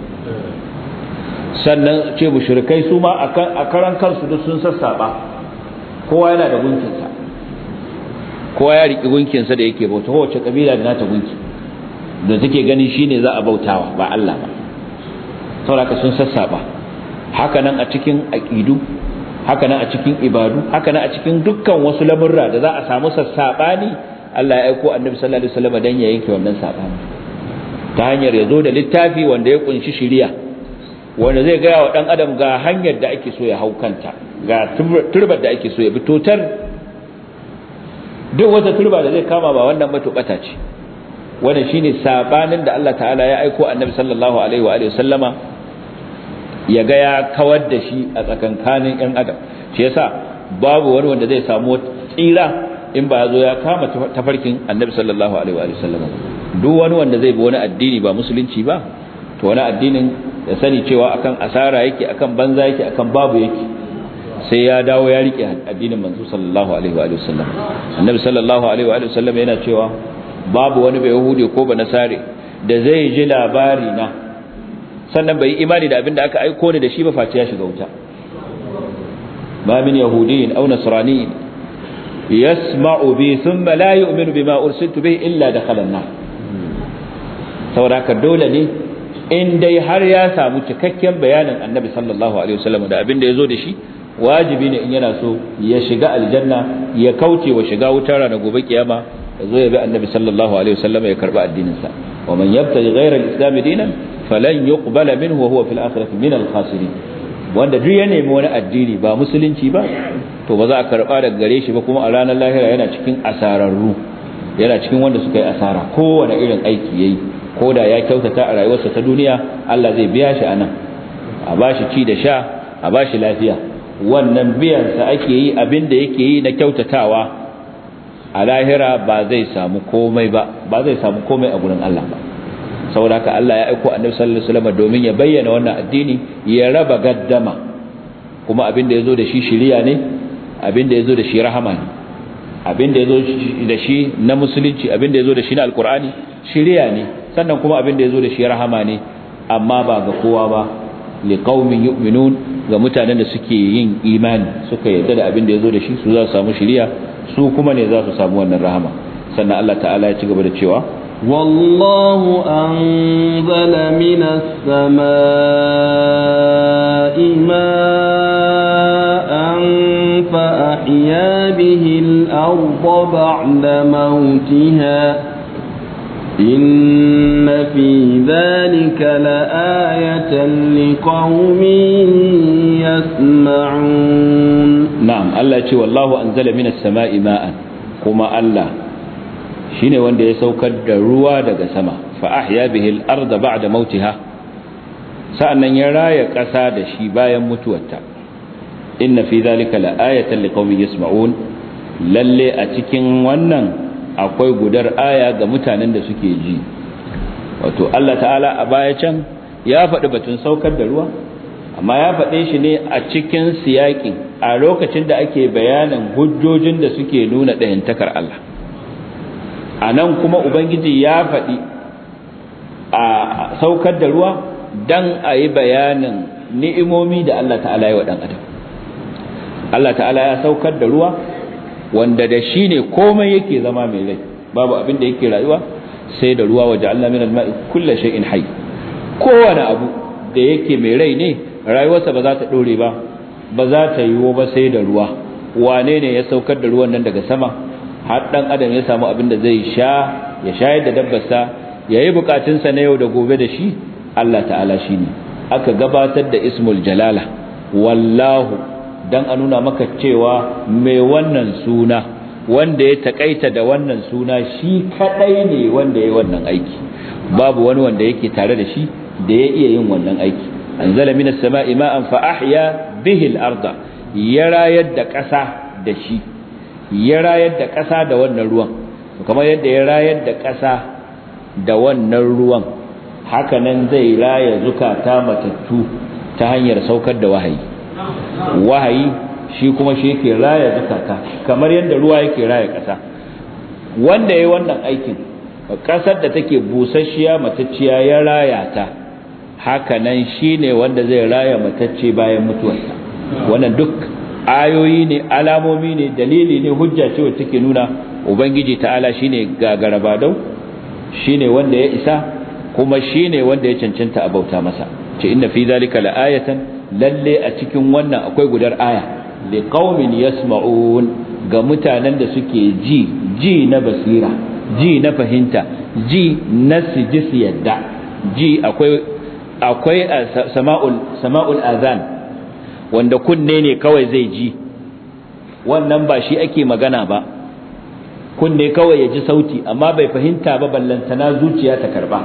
sannan ce mushrikai su ma a karan kansu duk sun sassaba kowa yana da gunkinsa kowa ya riki gunkinsa da yake bauta kowace kabila da nata gunki da take gani shine za a bautawa ba Allah ba saboda sun sassaba haka nan a cikin aqidu haka nan a cikin ibadu haka nan a cikin dukkan wasu lamurra da za a samu sassabani Allah ya aiko Annabi sallallahu alaihi wasallam dan ya yanke wannan sabani ta hanyar ya zo da littafi wanda ya kunshi shari'a wanda zai gaya wa ɗan adam ga hanyar da ake so ya hau kanta ga turbar da ake so ya bi totar duk wata turba da zai kama ba wannan ba to bata ce wannan shine sabanin da Allah ta'ala ya aiko annabi sallallahu alaihi wa alihi sallama ya ga ya kawar da shi a tsakankanin ɗan adam shi yasa babu wani wanda zai samu tsira in ba ya zo ya kama tafarkin annabi sallallahu alaihi wa alihi sallama duk wani wanda zai bi wani addini ba musulunci ba to wani addinin ya sani cewa akan asara yake akan banza yake akan babu yake sai ya dawo ya rike addinin manzo sallallahu alaihi wa sallam annabi sallallahu alaihi wa sallam yana cewa babu wani bai yahudi ko ba nasare da zai ji labari na sannan bai imani da abinda aka aiko ni da shi ba face ya shiga wuta ba min yahudiyyin aw nasraniyyin yasma'u bi thumma la yu'minu bima ursiltu bihi illa dakhala an-nar saboda ka dole ne in dai har ya samu cikakken bayanin annabi sallallahu alaihi wasallam da abin da yazo da shi wajibi ne in yana so ya shiga aljanna ya kauce wa shiga wutar ranar gobe kiyama yazo ya bi annabi sallallahu alaihi wasallam ya karba addinin sa wa man yabtaji ghayra al-islam dinan falan yuqbala minhu wa huwa fil akhirati min al-khasirin wanda duk ya nemi wani addini ba musulunci ba to ba za a karba daga gare shi ba kuma a ranar lahira yana cikin asararru yana cikin wanda suka yi asara kowane irin aiki yayi ko da ya kyautata a rayuwarsa ta duniya Allah zai biya shi anan a bashi ci da sha a bashi lafiya wannan biyan sa ake yi abinda yake yi na kyautatawa a lahira ba zai samu komai ba ba zai samu komai a gurin Allah ba saboda haka Allah ya aika Annabi sallallahu alaihi wasallam domin ya bayyana wannan addini ya raba gaddama kuma abinda yazo da shi shiriya ne abinda yazo da shi rahama ne abinda yazo da shi na musulunci abinda yazo da shi na alqur'ani shiriya ne sannan kuma abinda yazo da shi rahama ne amma ba ga kowa ba liqaumin yu'minun ga mutanen da suke yin imani suka yarda da abinda yazo da shi su za su samu shiriya su kuma ne za su samu wannan rahama sannan Allah ta'ala ya ci gaba da cewa والله أنزل من السماء ماء فأحيا به الأرض بعد موتها إن في ذلك لآية لقوم يسمعون. نعم الله يقول والله أنزل من السماء ماء كما الله shine wanda ya saukar da ruwa daga sama fa ahya bihi al-ardha ba'da mautiha sa'annan ya raya ƙasa da shi bayan mutuwarta inna fi dhalika la'ayatan liqaumin yasma'un lalle a cikin wannan akwai gudar aya ga mutanen da suke ji wato Allah ta'ala a baya can ya faɗi batun saukar da ruwa amma ya faɗe shi ne a cikin siyaƙi a lokacin da ake bayanin hujjojin da suke nuna ɗayantakar Allah a nan kuma ubangiji ya faɗi a saukar da ruwa don a yi bayanin ni'imomi da Allah ta'ala ya wa ɗan adam Allah ta'ala ya saukar da ruwa wanda da shi ne komai yake zama mai rai babu abin da yake rayuwa sai da ruwa waje Allah min al-ma'i kullu shay'in hayy kowane abu da yake mai rai ne rayuwarsa ba za ta dore ba ba za ta yiwo ba sai da ruwa wane ne ya saukar da ruwan nan daga sama har dan adam ya samu abin da zai sha ya shayar da dabbarsa yayi bukatunsa na yau da gobe da shi Allah ta'ala shine aka gabatar da ismul jalala wallahu dan a nuna maka cewa mai wannan suna wanda ya takaita da wannan suna shi kadai ne wanda yayi wannan aiki babu wani wanda yake tare da shi da ya iya yin wannan aiki anzala minas sama'i ma'an fa ahya bihi al-ardha ya rayar da ƙasa da shi ya rayar da ƙasa da wannan ruwan kamar yadda ya rayar da ƙasa da wannan ruwan haka nan zai raya zukata matattu ta hanyar saukar da wahayi wahayi shi kuma shi yake raya zukata kamar yadda ruwa yake raya ƙasa wanda yayi wannan aikin ƙasar da take busasshiya matacciya ya raya ta haka nan shine wanda zai raya matacce bayan mutuwarsa wannan duk ayoyi ne alamomi ne dalili ne hujja ce wacce take nuna ubangiji ta'ala shine gagarabadau shine wanda ya isa kuma shine wanda ya cancanta a bauta masa ce inna fi zalika la'ayatan lalle a cikin wannan akwai gudar aya liqaumin yasma'un ga mutanen da suke ji ji na basira ji na fahimta ji na sijis yadda ji akwai akwai sama'ul sama'ul azan wanda kunne ne kawai zai ji wannan ba shi ake magana ba kunne kawai ya ji sauti amma bai fahimta ba ballantana zuciya ta karba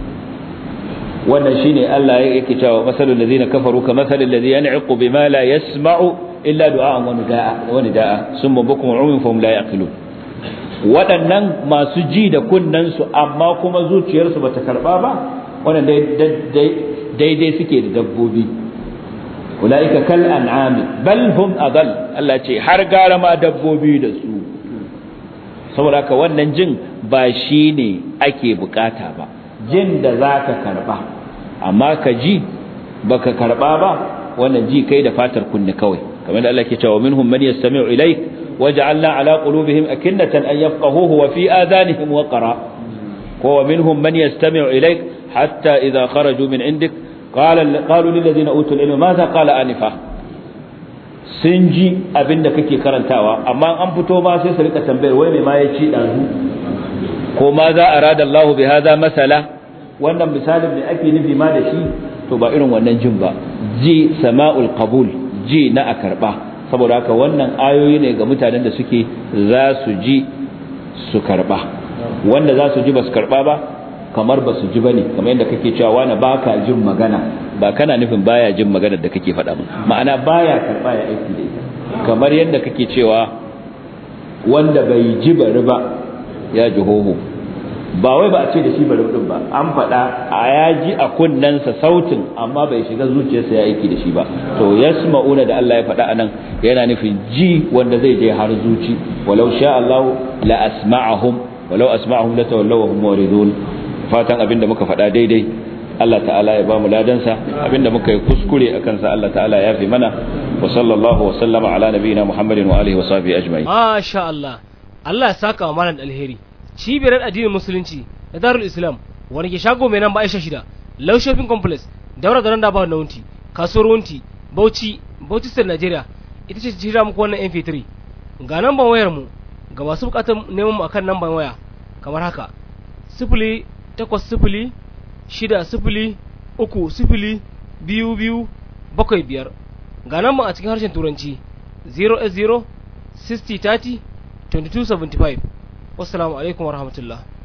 wannan shine Allah yake cewa masalul ladina kafaru ka masalil ladhi yan'iqu bima la yasma'u illa du'a'an wa nida'a wa nida'a summa bukum umum fahum la yaqilun waɗannan masu ji da kunnen su amma kuma zuciyarsu bata karba ba wannan daidai suke da dabbobi ulaika kal an'ami bal hum adall Allah ce har gara ma dabbobi da su saboda haka wannan jin ba shine ake bukata ba jin da zaka karba amma ka ji baka karba ba wannan ji kai da fatar kunne kawai kamar da Allah ke cewa minhum man yastami'u ilayk waja'alna ala qulubihim akinnatan an yafqahuhu wa fi adanihim waqra wa minhum man yastami'u ilayk hatta idha kharaju min indik qala qalu lil ladina utul ilma madha qala anifa sun ji abinda kake karantawa amma an fito ma sai su rika tambayar wai me ma ya ci dazu ko ma za arada Allah bi hada masala wannan misalin me ake nufi ma da shi to ba irin wannan jin ba ji sama'ul qabul ji na a karba saboda haka wannan ayoyi ne ga mutanen da suke za su ji su karba wanda za su ji ba su karba ba kamar ba su ji bane kamar yadda kake cewa wani baka jin magana ba kana nufin baya jin maganar da kake faɗa ba ma'ana baya karba ya aiki da ita kamar yadda kake cewa wanda bai ji bari ba ya ji hoho ba wai ba a ce da shi bari din ba, an faɗa a yaji a kunnensa sautin amma bai shiga zuciyarsa ya aiki da shi ba. To yasma'una da Allah ya faɗa anan yana nufin ji wanda zai je har zuci. Walau sha Allah la asma'ahum walau asma'ahum la tawallaw wa hum muridun. Fatan abinda muka faɗa daidai Allah ta'ala ya ba mu ladansa, abinda muka yi kuskure akan sa Allah ta'ala ya fi mana. Wa sallallahu wa sallama ala nabiyyina Muhammadin wa alihi wa sahbihi ajma'in. Masha Allah, Allah ya saka wa malam alheri. Cibiyar addinin musulunci da Darul Islam wani ke shago mai nan ba Aisha shida, Low Shopping Complex, daura da randa ba na wunti, kasuwar wunti, Bauchi, Bauchi State Nigeria. Ita ce jira muku wannan M P three. Ga namban wayar mu ga masu bukatar neman mu akan namban waya kamar haka: sifili takwas sifili shida sifili uku sifili biyu biyu bakwai biyar. Ga namban a cikin harshen Turanci zero eight zero sixty thirty twenty-two seventy-five. Wassalamu alaikum warahmatullahi.